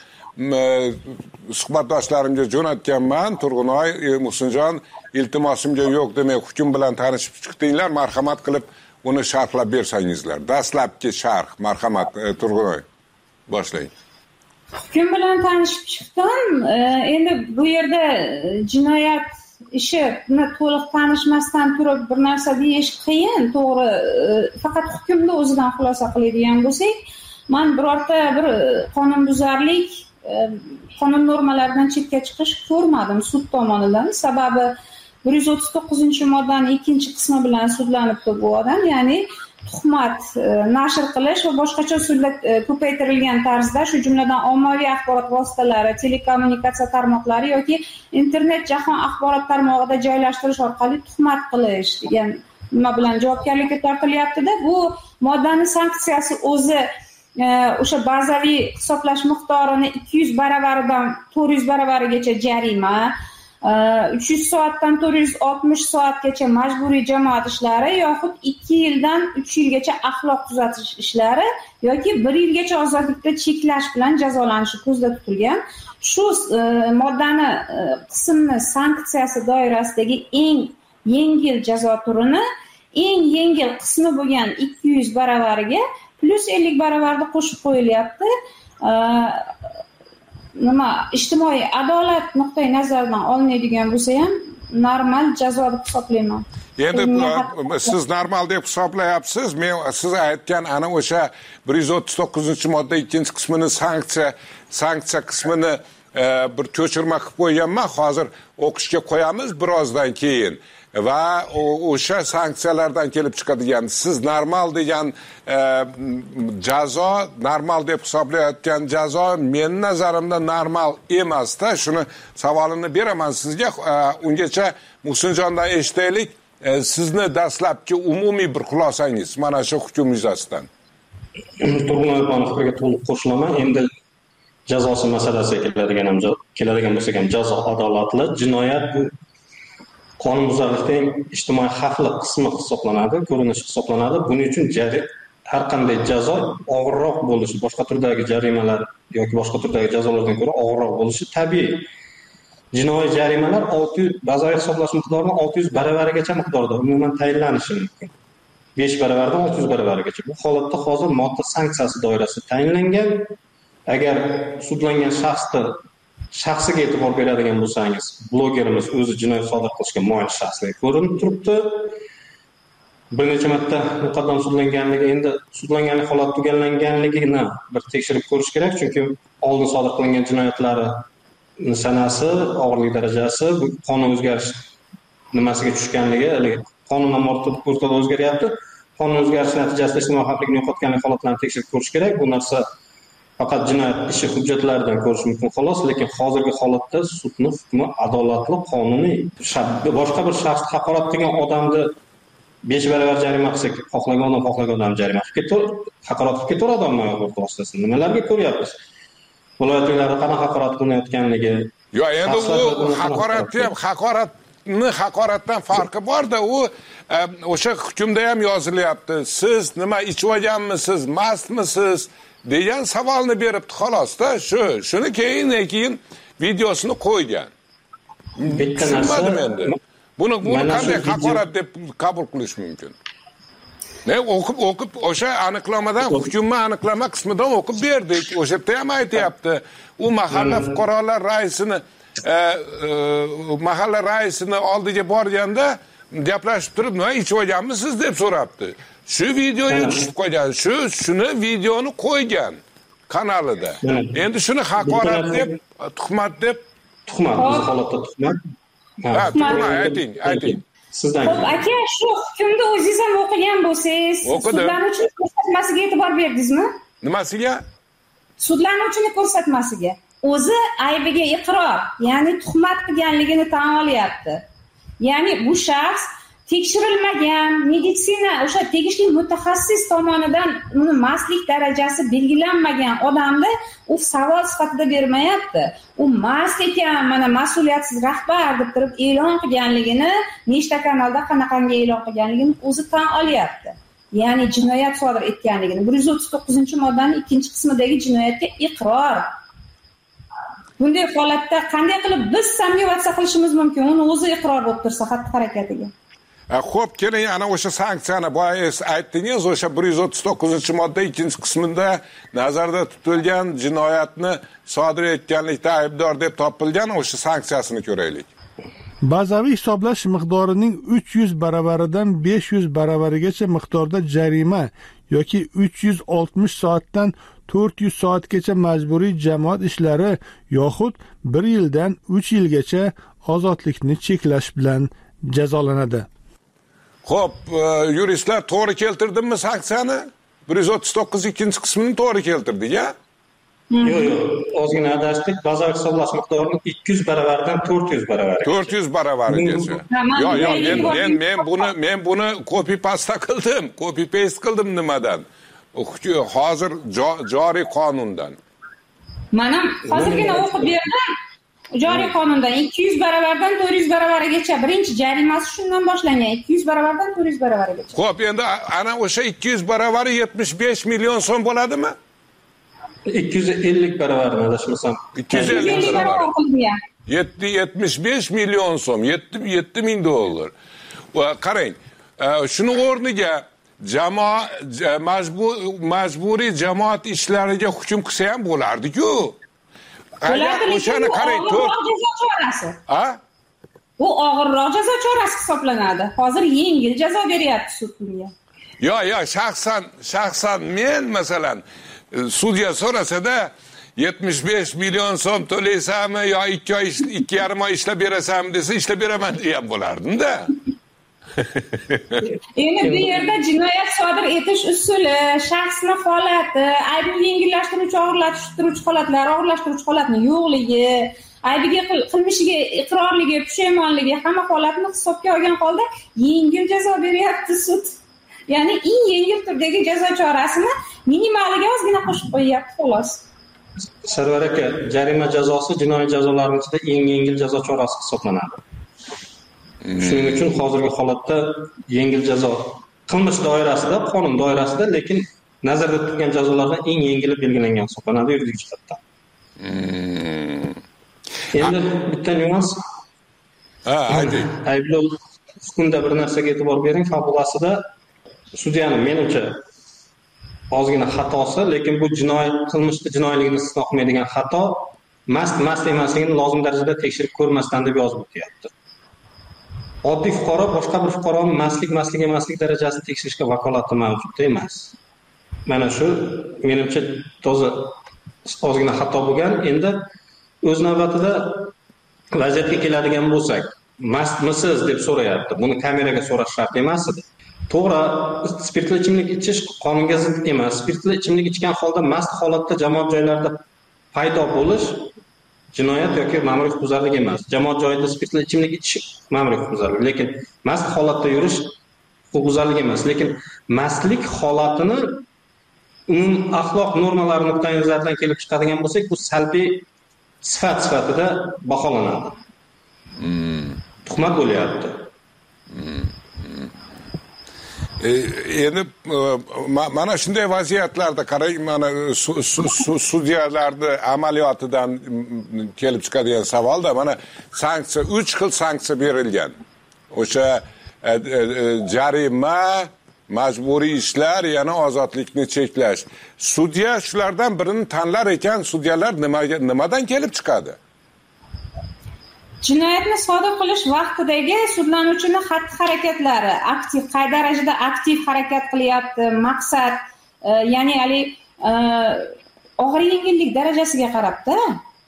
[SPEAKER 3] suhbatdoshlarimga jo'natganman. Turg'unoy, Muhsinjon, iltimosimga yo'q demay hukm bilan tanishib chiqdinglar, marhamat qilib uni sharhlab bersangizlar. Dastlabki sharh, marhamat, Turg'unoy. Boshlang.
[SPEAKER 4] Hukm bilan tanishib chiqdim. Endi bu yerda jinoyat ishini to'liq tanishmasdan turib bir narsa deyish qiyin, to'g'ri. Faqat hukmni o'zidan xulosa qiladigan bo'lsak, men birorta bir qonunbuzarlik, qonun normalaridan chetga chiqish ko'rmadim sud tomonidan. Sababi 139-moddaning 2-qismi bilan sudlanibdi bu odam, ya'ni tuhmat nashr qilish va boshqacha usulda ko'paytirilgan tarzda, shu jumladan ommaviy axborot vositalari, telekommunikatsiya tarmoqlari yoki internet jahon axborot tarmog'ida joylashtirish orqali tuhmat qilish degan nima bilan javobgarlikka tortilyapti-da. Bu moddaning sanksiyasi o'zi o'sha bazaviy hisoblash miqdorini 200 baravaridan 400 baravarigacha jarima, 300 soatdan 460 soatgacha majburiy jamoat ishlari yoxud 2 yildan 3 yilgacha axloq tuzatish ishlari yoki 1 yilgacha ozodlikda cheklash bilan jazolanishi ko'zda tutilgan. Shu moddani qismni sanksiyasi doirasidagi eng yengil jazo turini eng yengil qismi bo'lgan 200 baravariga plus 50 baravarda qo'shib qo'yilyapti. Nima ijtimoiy adolat nuqtai nazaridan olinadigan bo'lsa ham normal jazo deb hisoblayman.
[SPEAKER 3] Endi siz normal deb hisoblayapsiz. Men siz aytgan ana o'sha 139-modda 2-qismini sanksiya qismini bir ko'chirma qilib qo'yganman, hozir o'qishga qo'yamiz birozdan keyin va o'sha sanksiyalardan kelib chiqadigan siz normal degan jazo, normal deb hisoblayotgan jazo mening nazarimda normal emasda. Shuni savolini beraman sizga. Ungacha Muhsinjondan eshitaylik. Sizni dastlabki umumiy bir xulosangiz mana shu hukm yuzasidan.
[SPEAKER 6] Turg'unov fikriga to'liq qo'shilaman. Endi jazosi masalasiga keladigan bo'lsak ham jazo adolatli, jinoyat bu qonunbuzarlikning ijtimoiy xavfli qismi hisoblanadi, ko'rinishi hisoblanadi. Buning uchun har qanday jazo og'irroq bo'lishi, boshqa turdagi jarimalar yoki boshqa turdagi jazolardan ko'ra og'irroq bo'lishi tabiiy. Jinoiy jarimalar 600 bazaviy hisoblash miqdorining 600 baravarigacha miqdorda umuman tayinlanishi mumkin. 5 baravardan 600 baravarigacha. Bu holatda hozir modda sanksiyasi doirasida tayinlangan. Agar sudlangan shaxsiga e'tibor beradigan bo'lsangiz, blogerimiz o'zi jinoyat sodir qilishga moyil shaxsga ko'rinib turibdi. Bir necha marta muqaddam sudlanganligi, endi sudlanganlik holati tugallanganligini bir tekshirib ko'rish kerak, chunki oldin sodir qilingan jinoyatlari sanasi, og'irlik darajasi, bu qonun o'zgarish nimasiga tushganligi, qonun ham o'rtada o'zgaryapti. Qonun o'zgarishi natijasida ijtimoiy xavflilikni yo'qotganlik holatlarini tekshirib ko'rish kerak. Bu narsa faqat jinoyat ishi hujjatlaridan ko'rish mumkin xolos, lekin hozirgi holatda sudning hukmi adolatli, qonuniy. Boshqa bir shaxs haqorat qilgan odamni 5 baravar jarima qilsak, xohlagan odam jarima qilib ketaveradi, haqorat qilib ketaveradi odamlar o'rtasida. Nimalarga ko'ryapmiz? Viloyatlarda qanaqa haqorat qilinayotganligi.
[SPEAKER 3] Yo, endi u haqoratni ham haqoratdan farqi bor-da, u o'sha hukmda ham yozilyapti. Siz nima ichib olganmisiz, mastmisiz degan savolni beribdi xolos-da. Shuni keyin videosini qo'ygan.
[SPEAKER 6] Bitta narsa
[SPEAKER 3] endi. Buni qanday haqorat deb qabul qilish mumkin? O'qib o'sha aniqlamadan, hukmni aniqlama qismidan o'qib berdik. O'sha yerda ham aytyapti. U mahalla fuqarolar raisini oldiga borganda gaplashib turib, "Nima ichib olganmisiz?" deb so'rabdi. Shu videoga tushib qolgan, shuni videoni qo'ygan kanalida. Endi shuni haqorat deb, tuhmat deb,
[SPEAKER 6] tuhmat, bu holatda tuhmat.
[SPEAKER 3] Ayting.
[SPEAKER 6] Sizdan.
[SPEAKER 4] Xo'p, aka, shu hukmni o'zingiz ham o'qigan bo'lsangiz, sudlanuvchining ko'rsatmasiga e'tibor berdingizmi?
[SPEAKER 3] Nimasiga?
[SPEAKER 4] Sudlanuvchining ko'rsatmasiga. O'zi aybiga iqror, ya'ni tuhmat qilganligini tan olyapti. Ya'ni bu shaxs tekshirilmagan, meditsina o'sha tegishli mutaxassis tomonidan uni mastlik darajasi belgilanmagan odamni u savol sifatida bermayapti. U mast ekan, mana mas'uliyatsiz rahbar deb turib e'lon qilganligini, nechta kanalda qanaqangi e'lon qilganligini o'zi tan olyapti. Ya'ni jinoyat sodir etganligini. 139-moddaning 2-qismidagi jinoyatga iqror. Bunday holatda qanday qilib biz samovatsiya qilishimiz mumkin? Uni o'zi iqror bo'lib tursa xatti-harakatiga.
[SPEAKER 3] Xo'p, keling, ana o'sha sanksiyani boya aytdingiz, o'sha 139-modda 2-qismida nazarda tutilgan jinoyatni sodir etganlikda aybdor deb topilgan o'sha sanksiyasini ko'raylik.
[SPEAKER 2] Bazaviy hisoblash miqdorining 300 baravaridan 500 baravarigacha miqdorda jarima yoki 360 soatdan 400 soatgacha majburiy jamoat ishlari yoxud 1 yildan 3 yilgacha ozodlikni cheklash bilan jazolanadi.
[SPEAKER 3] Xo'p, yuristlar to'g'ri keltirdimmi sanksiyani? 139-qismini to'g'ri keltirdik-a?
[SPEAKER 6] Yo'q, ozgina adashdik. Bazaviy hisoblash miqdorining 200 baravaridan 400 baravarigacha.
[SPEAKER 3] 400 baravarigacha. Yo'q, men buni copy paste qildim nimadan? Hozir joriy qonundan.
[SPEAKER 4] Mana hozirgina o'qib berdim. Joriy qonundan 200 baravardan 400 baravarigacha birinchi jarimasi shundan boshlangan. 200 baravardan 400 baravarigacha.
[SPEAKER 3] Xo'p, endi ana o'sha 200 baravari 75 million so'm bo'ladimi?
[SPEAKER 6] 250 baravarni adashmasam.
[SPEAKER 3] 250 baravar. 75 million so'm, 7 ming dollar. Qarang, shuni o'rniga majburiy jamoat ishlariga hukm qilsa ham bo'lardi-ku. O'shani qarang,
[SPEAKER 4] bu og'irroq jazo chorasi hisoblanadi. Hozir yengil jazo beryapti sud bunga.
[SPEAKER 3] Yo, shaxsan men masalan sudya so'rasada 75 million so'm to'laysanmi yo 2,5 oy ishlab berasanmi desa ishlab beraman degan bo'lardim-da.
[SPEAKER 4] Endi bu yerda jinoyat sodir etish usuli, shaxsning holati, aybni yengillashtiruvchi, og'irlashtiruvchi holatlar, og'irlashtiruvchi holatning yo'qligi, aybiga qilmishiga iqrorligi, pushaymonligi hamma holatni hisobga olgan holda yengil jazo beryapti sud. Ya'ni eng yengil turdagi jazo chorasini minimaliga ozgina qo'shib qo'yyapti xolos.
[SPEAKER 6] Sarvar aka, jarima jazosi jinoiy jazolarning ichida eng yengil jazo chorasi hisoblanadi. Shuning uchun hozirgi holatda yengil jazo qilmish doirasida, qonun doirasida, lekin nazarda tutilgan jazolardan eng yengili belgilangan hisoblanadi yuridik jihatdan. Endi bitta nyuans.
[SPEAKER 3] Ayting.
[SPEAKER 6] Ayblov hukmda bir narsaga e'tibor bering, fabulasida sudyaning menimcha ozgina xatosi, lekin bu qilmishni jinoiyligini istisno qilmaydigan xato mast emasligini lozim darajada tekshirib ko'rmasdan deb yozib o'tyapti. Oddiy fuqaro boshqa bir fuqaroning mastlik emaslik darajasini tekshirishga vakolati mavjud emas. Mana shu menimcha toza ozgina xato bo'lgan. Endi o'z navbatida vaziyatga keladigan bo'lsak, mastmisiz deb so'rayapti. Buni kameraga so'rash shart emas edi. To'g'ri, spirtli ichimlik ichish qonunga zid emas. Spirtli ichimlik ichgan holda mast holatda jamoat joylarida paydo bo'lish jinoyat yoki ma'muriy huquqbuzarlik emas. Jamoat joyida spirtli ichimlik ichish ma'muriy huquqbuzarlik, lekin mast holatda yurish huquqbuzarlik emas. Lekin mastlik holatini axloq normalari nuqtai nazaridan kelib chiqadigan bo'lsak, bu salbiy sifat sifatida baholanadi. Tuhmat bo'lyapti.
[SPEAKER 3] Endi mana shunday vaziyatlarda qarang, mana sudyalarning amaliyotidan kelib chiqadigan savolda mana sanksiya 3 xil sanksiya berilgan. O'sha jarima, majburiy ishlar, yana ozodlikni cheklash. Sudya shulardan birini tanlar ekan, sudyalar nimadan kelib chiqadi?
[SPEAKER 4] Jinoyatni sodir qilish vaqtidagi sudlanuvchining xatti-harakatlari, aktiv, qay darajada aktiv harakat qilyapti, maqsad, ya'ni og'ir yengillik darajasiga qarab-da.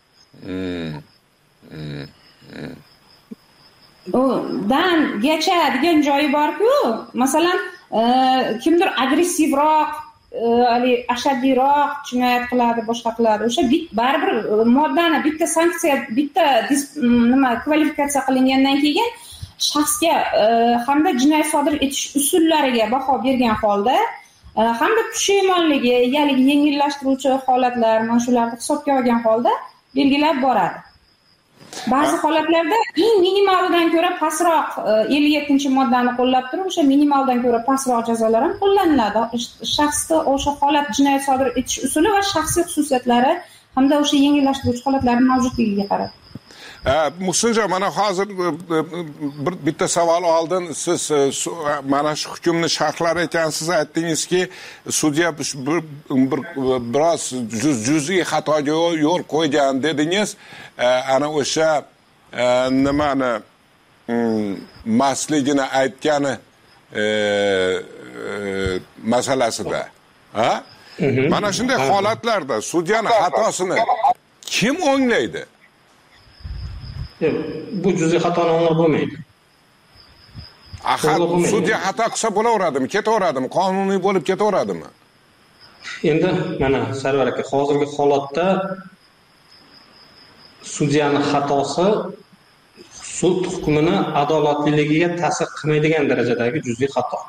[SPEAKER 4] Dangacha degan joyi bor-ku, masalan, kimdir agressivroq, ashaddiyroq jinoyat qiladi, boshqa qiladi. O'sha baribir moddani bitta sanksiya, bitta kvalifikatsiya qilingandan keyin shaxsga hamda jinoyat sodir etish usullariga baho bergan holda hamda pushaymonligi, egalik yengillashtiruvchi holatlar, mana shularni hisobga olgan holda belgilab boradi. Ba'zi holatlarda eng minimalidan ko'ra pastroq 57-moddani qo'llab turib, o'sha minimaldan ko'ra pastroq jazolar ham qo'llaniladi. Shaxsda o'sha holat jinoyat sodir etish usuli va shaxsiy xususiyatlari hamda o'sha yengillashtiruvchi holatlarning mavjudligiga qarab.
[SPEAKER 3] Muhsinjon, mana hozir bitta savol oldin siz mana shu hukmni sharhlar ekansiz, aytdingizki, sudya biroz juz'iy xatoga yo'l qo'ygan dedingiz. Ana o'sha nimani mastligini aytgani masalasida. Mana shunday holatlarda sudyaning xatosini kim o'nglaydi?
[SPEAKER 6] Bu juz'iy xatoni o'nglab bo'lmaydi.
[SPEAKER 3] Sudya xato qilsa bo'laveradimi, ketaveradimi, qonuniy bo'lib ketaveradimi?
[SPEAKER 6] Endi mana Sarvar aka, hozirgi holatda sudyaning xatosi sud hukmini adolatliligiga ta'sir qilmaydigan darajadagi juz'iy xato.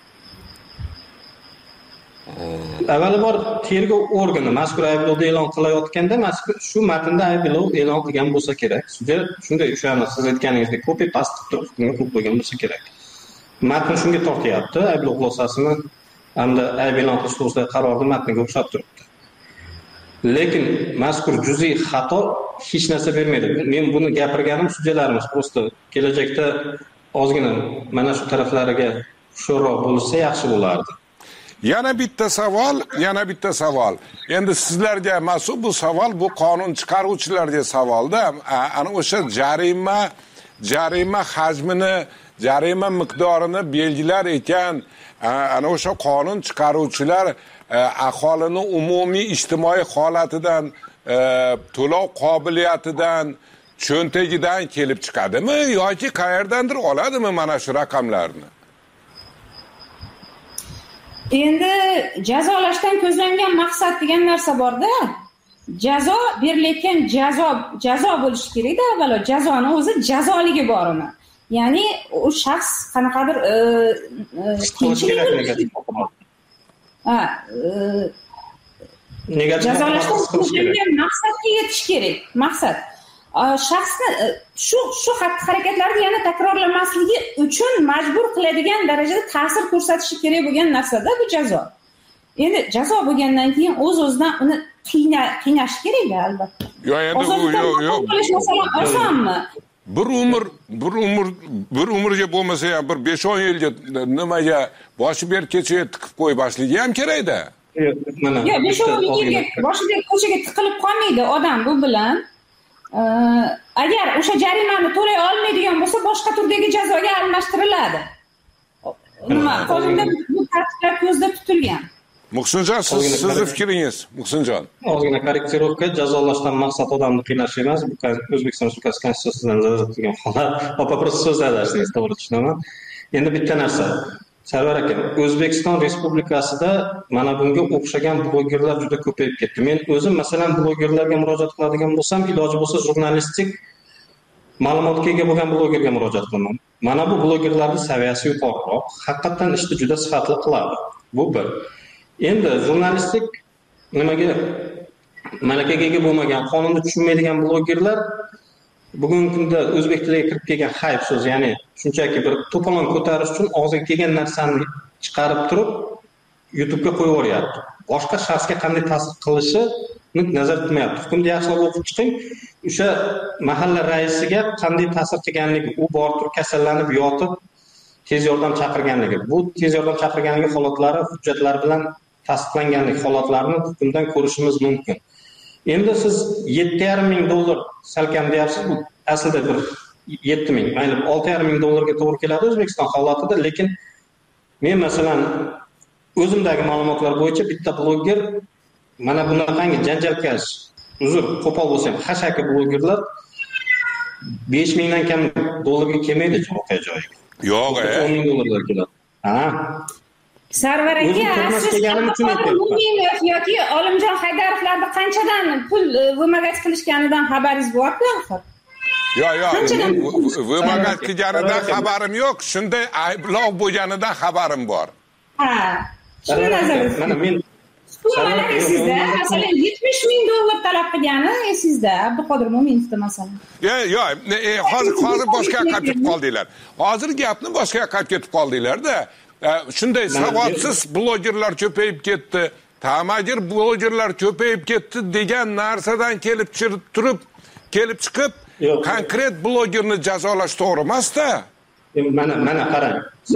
[SPEAKER 6] Avvalambor tergov organi mazkur ayblovni e'lon qilayotganda mazkur shu matnda ayblov e'lon qilgan bo'lsa kerak. Sudya shunday o'shani siz aytganingizdek copy paste qilib turib hukmni qo'yib qo'ygan bo'lsa kerak. Matn shunga tortyapti, ayblov xulosasini hamda ayb e'lon qilish to'g'risidagi qarorni matniga o'xshab turibdi. Lekin mazkur juz'iy xato hech narsa bermaydi. Men buni gapirganim sudyalarimiz prosta kelajakda ozgina mana shu taraflariga sho'rroq bo'lsa yaxshi bo'lardi.
[SPEAKER 3] Yana bitta savol. Endi sizlarga mas'ul bu savol, bu qonun chiqaruvchilarga savolda. Ana o'sha jarima hajmini, jarima miqdorini belgilar ekan, ana o'sha qonun chiqaruvchilar aholini umumiy ijtimoiy holatidan to'lov qobiliyatidan, cho'ntagidan kelib chiqadimi yoki qayerdandir oladimi mana shu raqamlarni?
[SPEAKER 4] Endi jazolashdan ko'zlangan maqsad degan narsa borda. Jazo berilayotgan jazo bo'lishi kerak-da, avvalo jazoni o'zi jazoligi bor uni. Ya'ni u shaxs qanaqadir jazolashdan ko'zlangan maqsadga yetish kerak. Maqsad shaxsni shu xatti-harakatlarni yana takrorlamasligi uchun majbur qiladigan darajada ta'sir ko'rsatishi kerak bo'lgan narsa-da bu jazo. Endi jazo bo'lgandan keyin o'z-o'zidan uni qiynash kerak-da albatta.
[SPEAKER 3] Yo'q, endi yo'q.
[SPEAKER 4] Masalan, osonmi?
[SPEAKER 3] Bir umrga bo'lmasa ham bir 5-10 yilga nimaga boshi berib kechaga tiqib qo'ymasligi ham kerak-da.
[SPEAKER 4] Yo'q, 5-10 yilga boshi berib ko'chaga tiqilib qolmaydi odam bu bilan. Agar o'sha jarimani to'lay olmaydigan bo'lsa, boshqa turdagi jazoga almashtiriladi. Nima, qonunda bu tartiblar ko'zda tutilgan.
[SPEAKER 3] Muhsinjon, sizning fikringiz, Muhsinjon.
[SPEAKER 6] Ozgina korrektirovka, jazolashdan maqsad odamni qiynash emas, bu O'zbekiston Respublikasi Konstitutsiyasidan nazarda tutilgan holat. Просто so'z adashdingiz, to'g'ri tushunaman. Endi bitta narsa. Sarvar aka, O'zbekiston Respublikasida mana bunga o'xshagan blogerlar juda ko'payib ketdi. Men o'zim masalan blogerlarga murojaat qiladigan bo'lsam, iloji bo'lsa jurnalistik ma'lumotga ega bo'lgan blogerga murojaat qilaman. Mana bu blogerlarning saviyasi yuqoriroq, haqiqatan ishni juda sifatli qiladi. Bu bir. Endi jurnalistik nimaga malakaga ega bo'lmagan, qonunni tushunmaydigan blogerlar bugungi kunda o'zbek tiliga kirib kelgan hype so'z, ya'ni shunchaki bir to'polon ko'tarish uchun og'ziga kelgan narsani chiqarib turib YouTube'ga qo'yib yuboryapti. Boshqa shaxsga qanday ta'sir qilishini nazarda tutmayapti. Hukmni yaxshilab o'qib chiqing, o'sha mahalla raisiga qanday ta'sir qilganligi, u borib turib kasallanib yotib tez yordam chaqirganligi, bu tez yordam chaqirganligi holatlari hujjatlar bilan tasdiqlanganlik holatlarini hukmdan ko'rishimiz mumkin. Endi siz $7,500 salkam deyapsiz, bu aslida bir 7,000, mayli $6,500 to'g'ri keladi O'zbekiston holatida, lekin men masalan o'zimdagi ma'lumotlar bo'yicha bitta bloger mana bunaqangi janjalkash, uzr, qo'pol bo'lsa ham hashaki blogerlar 5,000 dan kam dollarga kelmaydi voqea joyiga.
[SPEAKER 3] Yo'q,
[SPEAKER 6] $10,000 keladi. Ha.
[SPEAKER 4] Sarvar aka, siz yoki Olimjon Haydarovlarni qanchadan pul vымогать qilishganidan xabaringiz bormi axir?
[SPEAKER 3] Yo'q, vымогать qilganidan xabarim yo'q, shunday ayblov bo'lganidan xabarim bor.
[SPEAKER 4] Ha. Shuni nazarda.
[SPEAKER 6] Mana men
[SPEAKER 4] sizda masalan $70,000 talab qilgani esingizda, Abduqodir Mo'minovda masalan.
[SPEAKER 3] Yo'q, hozir boshqa yoqqa ketib qoldinglar. Hozir gapni boshqa yoqqa ketib qoldinglar-da. Shunday savodsiz blogerlar ko'payib ketdi, tamagir blogerlar ko'payib ketdi degan narsadan kelib chiqib, konkret blogerni jazolash to'g'ri emas-da.
[SPEAKER 6] Mana qarang.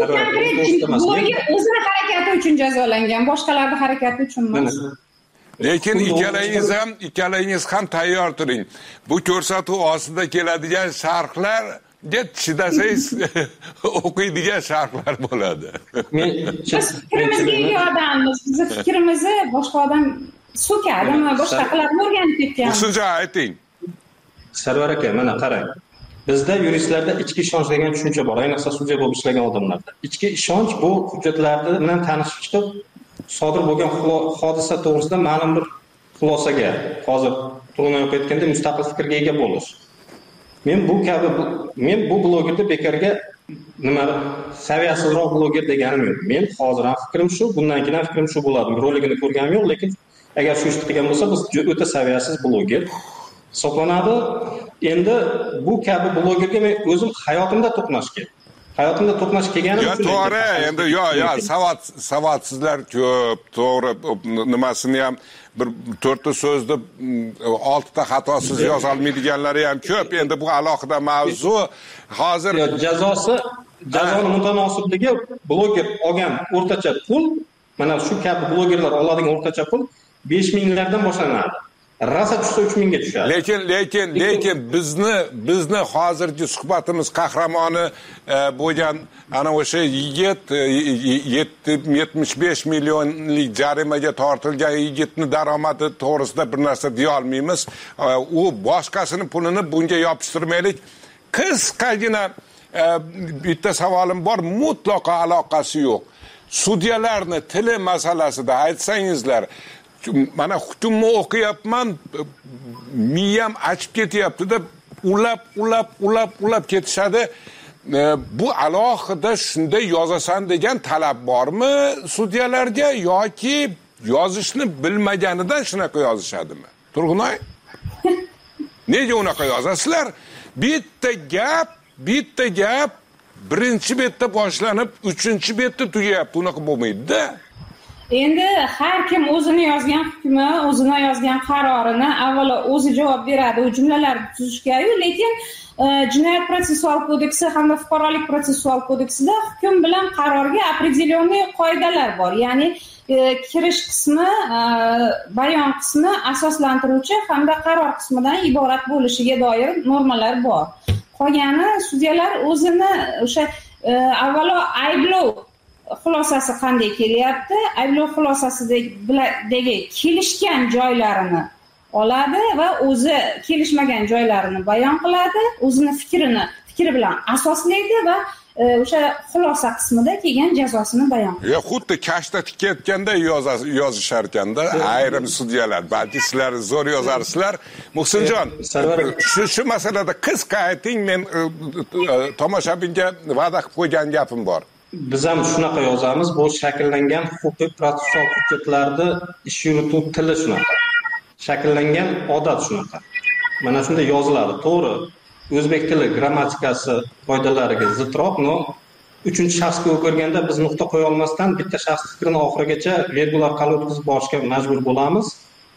[SPEAKER 4] Bloger o'zini harakati uchun jazolangan, boshqalarning harakati uchun emas.
[SPEAKER 3] Lekin ikkalangiz ham tayyor turing. Bu ko'rsatuv ostida keladigan sharhlar chidasangiz o'qiydigan sharhlar bo'ladi.
[SPEAKER 4] Biz fikrimizga ega odammiz. Bizni fikrimizni boshqa odam so'kadimi, boshqa qilib o'rganib ketgan.
[SPEAKER 3] Muhsinjon, ayting.
[SPEAKER 6] Sarvar aka, mana qarang. Bizda yuristlarda ichki ishonch degan tushuncha bor, ayniqsa sudya bo'lib ishlagan odamlarda. Ichki ishonch bu hujjatlar bilan tanishib chiqib, sodir bo'lgan hodisa to'g'risida ma'lum bir xulosaga, hozir Turunov aytganda mustaqil fikrga ega bo'lish. Men bu blogerda bekarga nima saviyasizroq bloger deganim yo'q. Men hozir ham fikrim shu, bundan keyin ham fikrim shu bo'ladi. Roligini ko'rganim yo'q, lekin agar shu ishni qilgan bo'lsa, biz o'ta saviyasiz bloger hisoblanadi. Endi bu kabi blogerga men o'zim hayotimda to'qnash kelganim
[SPEAKER 3] uchun. To'g'ri, endi savodsizlar ko'p, to'g'ri, nimasini ham bir 4 so'zni 6 ta xatosiz yoza olmaydiganlari ham ko'p. Endi bu alohida mavzu. Hozir
[SPEAKER 6] jazoni mutanossibligi bloger olgan o'rtacha pul, mana shu kabi blogerlar oladigan o'rtacha pul 5,000 lardan boshlanadi. Rasa tushsa 3 mingga tushadi.
[SPEAKER 3] Lekin bizni hozirgi suhbatimiz qahramoni bo'lgan ana o'sha yigit 75 millionlik jarimaga tortilgan yigitni daromadi to'g'risida bir narsa deya olmaymiz. U boshqasini pulini bunga yopishtirmaylik. Qisqagina bitta savolim bor, mutlaqo aloqasi yo'q. Sudyalarni tili masalasida aytsangizlar, mana hukmni o'qiyapman, miyam achib ketyapti-da, ulab ketishadi. Bu alohida shunday yozasan degan talab bormi sudyalarga yoki yozishni bilmaganidan shunaqa yozishadimi? Turg'unay? Nega unaqa yozasizlar? Bitta gap birinchi betda boshlanib, 3-betda tugayapti. Unaqa bo'lmaydi-da.
[SPEAKER 4] Endi har kim o'zini yozgan hukmi, o'zini yozgan qarorini avvalo o'zi javob beradi. U jumlalarni tuzishga-yu, lekin Jinoyat protsessual kodeksi hamda Fuqarolik protsessual kodeksida hukm bilan qarorga определенный qoidalar bor. Ya'ni kirish qismi, bayon qismi asoslantiruvchi hamda qaror qismidan iborat bo'lishiga doir normalar bor. Qolgani sudyalar o'zini o'sha avvalo ayblov xulosasi qanday kelyapti, ayblov xulosasidagi kelishgan joylarini oladi va o'zi kelishmagan joylarini bayon qiladi, o'zini fikri bilan asoslaydi va o'sha xulosa qismida kelgan jazosini bayon qiladi.
[SPEAKER 3] Xuddi kashta tikayotganda yozishar ekanda ayrim sudyalar, balki sizlar zo'r yozarsizlar. Muhsinjon, shu masalada qisqa ayting, men tomoshabinga va'da qilib qo'ygan gapim bor.
[SPEAKER 6] Biz ham shunaqa yozamiz, bu shakllangan huquqiy protsessual hujjatlarda ish yurituv tili shunaqa. Shakllangan odat shunaqa. Mana shunda yoziladi, to'g'ri. O'zbek tili grammatikasi qoidalariga zidroq, no 3-shaxsga o'girganda biz nuqta qo'ya olmasdan bitta shaxs fikrini oxirigacha virgul orqali o'tkazib borishga majbur bo'lamiz.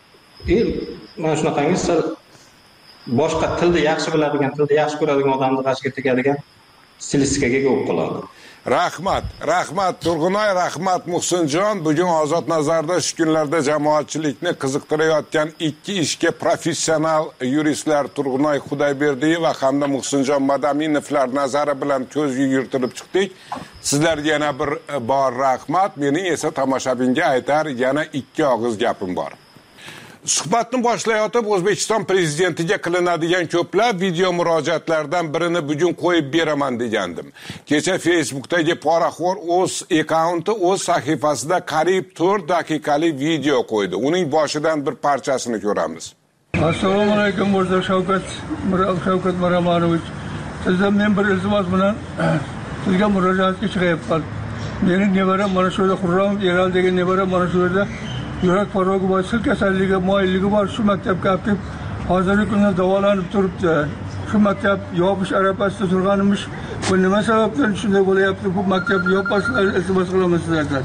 [SPEAKER 6] Mana shunaqangi boshqa tilni yaxshi biladigan, tilni yaxshi ko'radigan odamni g'ashiga tegadigan stilistikaga ega bo'lib qoladi.
[SPEAKER 3] Rahmat Turg'unay, rahmat Muhsinjon. Bugun Ozod nazarda shu kunlarda jamoatchilikni qiziqtirayotgan ikki ishga professional yuristlar Turg'unay Xudoyberdiyev va hamda Muhsinjon Madaminovlar nazari bilan ko'z yugurtirib chiqdik. Sizlarga yana bir bor rahmat. Mening esa tomoshabinga aytar yana ikki og'iz gapim bor. Suhbatni boshlayotib O'zbekiston prezidentiga qilinadigan ko'plab video murojaatlardan birini bugun qo'yib beraman degandim. Kecha Facebookdagi poraxo'r o'z akkaunti, o'z sahifasida qariyb 4 daqiqalik video qo'ydi. Uning boshidan bir parchasini ko'ramiz.
[SPEAKER 7] Assalomu alaykum, Mirzo Shavkat Miromonovich. Sizdan men bir iltimos bilan sizga murojaatga chiqyapman. Mening nevaram mana shu yerda Xurram Eral degan nevaram mana shu yerda yurak farogi bor, sil kasalligi, moyilligi bor, shu maktabga olib hozirgi kunda davolanib turibdi. Shu maktab yopish arafasida turganimiz, bu nima sababdan shunday bo'layapti? Bu maktabni yopmaslar, iltimos qilaman sizlardan.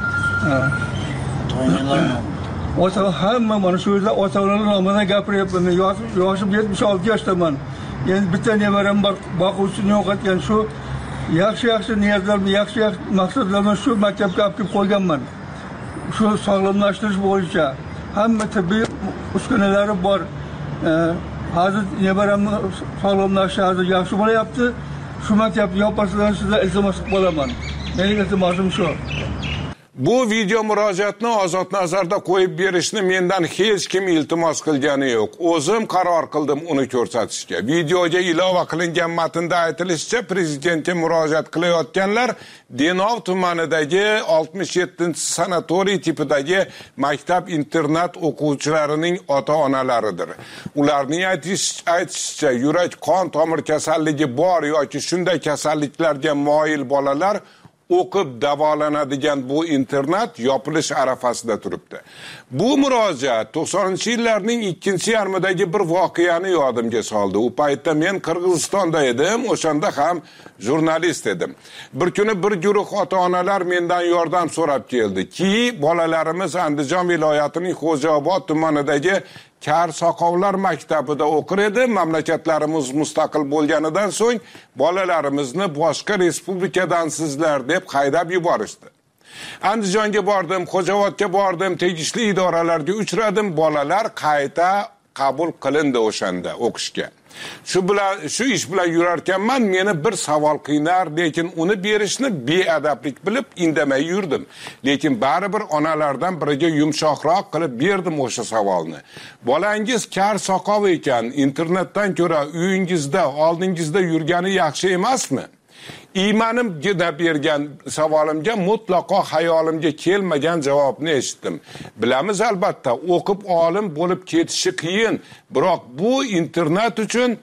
[SPEAKER 7] Ota hamma mana shu yerda ota-onalar nomidan gapiryapman. Men yoshim 76 yoshdaman. Endi bitta nevaram bor, boquvchini yo'qotgan shu yaxshi niyatlar, yaxshi maqsadlardan shu maktabga olib qo'yganman. Shu sog'lomlashtirish bo'yicha hamma tibbiy uskunalari bor. Hozir nevaramni sog'lomlashishi hozir yaxshi bo'lyapti. Shu maktabni yopasizlar, sizlar iltimos qilib qolaman. Mening iltimosim shu.
[SPEAKER 3] Bu video murojaatni Ozod nazarda qo'yib berishni mendan hech kim iltimos qilgani yo'q. O'zim qaror qildim uni ko'rsatishga. Videoga ilova qilingan matnda aytilishicha, prezidentga murojaat qilayotganlar Denov tumanidagi 67-sanatoriy tipidagi maktab-internat o'quvchilarining ota-onalaridir. Ularning aytishicha, yurak qon tomir kasalligi bor yoki shunday kasalliklarga moyil bolalar o'qib davolanadigan bu internat yopilish arafasida turibdi. Bu murojaat 90-yillarning ikkinchi yarmidagi bir voqeani yodimga soldi. U paytda men Qirg'izistonda edim, o'shanda ham jurnalist edim. Bir kuni bir guruh ota-onalar mendan yordam so'rab keldi. Bolalarimiz Andijon viloyatining Xo'jaobod tumanidagi Kar Soqovlar maktabida o'qir edi. Mamlakatlarimiz mustaqil bo'lganidan so'ng bolalarimizni boshqa respublikadansizlar deb haydab yuborishdi. Andijonga bordim, Xo'jaobodga bordim, tegishli idoralarga uchradim, bolalar qayta qabul qilindi o'shanda o'qishga. Shu ish bilan yurarkanman, meni bir savol qiynar, lekin uni berishni beadablik bilib indamay yurdim. Lekin baribir onalardan biriga yumshoqroq qilib berdim o'sha savolni. Bolangiz kar soqov ekan, internetdan ko'ra uyingizda, oldingizda yurgani yaxshi emasmi? Iymanimgina bergan savolimga mutlaqo hayolimga kelmagan javobni eshitdim. Bilamiz albatta, o'qib olim bo'lib ketishi qiyin, biroq bu internet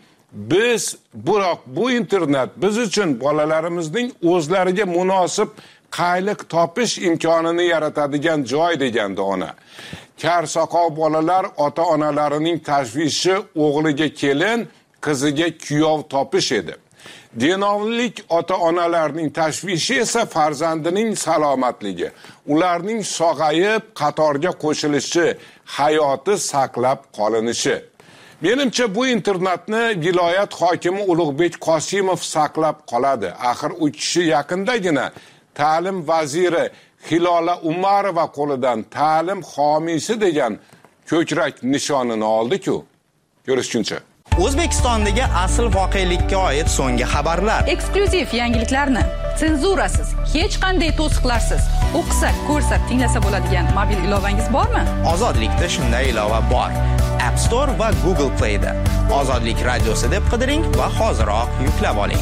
[SPEAKER 3] biz uchun bolalarimizning o'zlariga munosib qayliq topish imkonini yaratadigan joy degandi ona. Kar soqov bolalar ota-onalarining tashvishi o'g'liga kelin, qiziga kuyov topish edi. Denovlik ota-onalarning tashvishi esa farzandining salomatligi, ularning sog'ayib qatorga qo'shilishi, hayoti saqlab qolinishi. Menimcha bu internetni viloyat hokimi Ulug'bek Qosimov saqlab qoladi. Axir u kishi yaqindagina ta'lim vaziri Hilola Umarova qo'lidan ta'lim homiysi degan ko'krak nishonini oldi-ku. Ko'rishguncha.
[SPEAKER 8] O'zbekistondagi asl voqelikka oid so'nggi xabarlar.
[SPEAKER 9] Eksklyuziv yangiliklarni senzurasiz, hech qanday to'siqlarsiz o'qisak, ko'rsak, tinglasa bo'ladigan mobil ilovangiz bormi?
[SPEAKER 8] Ozodlikda shunday ilova bor. App Store va Google Play'da. Ozodlik radiosi deb qidiring va hoziroq yuklab oling.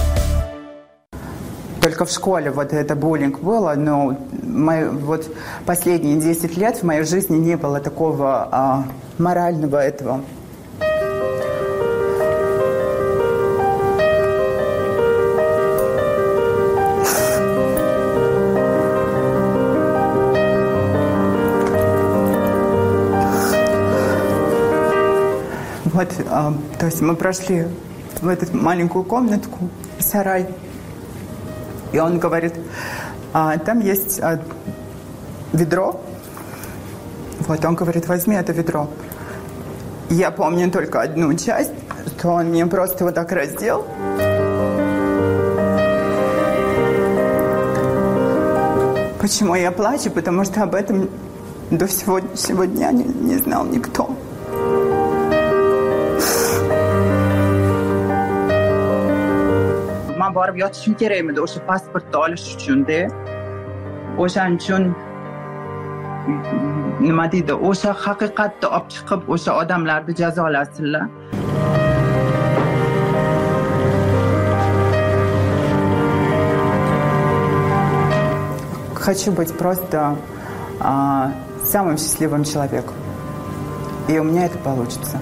[SPEAKER 10] Только в школе вот это буллинг было, но вот последние 10 лет в моей жизни не было такого морального этого. Вот, то есть мы прошли в эту маленькую комнатку, сарай, и он говорит, там есть ведро. Вот, он говорит, возьми это ведро. Я помню только одну часть, что он меня просто вот так раздел. Почему я плачу? Потому что об этом до сегодняшнего дня не знал никто. Men borib yotishim kerak edi o'sha pasportni olish uchun-da. O'shaning uchun nima deydi, o'sha haqiqatni olib chiqib o'sha odamlarni jazolasinlar. Хочу быть просто самым счастливым человеком. И у меня это получится.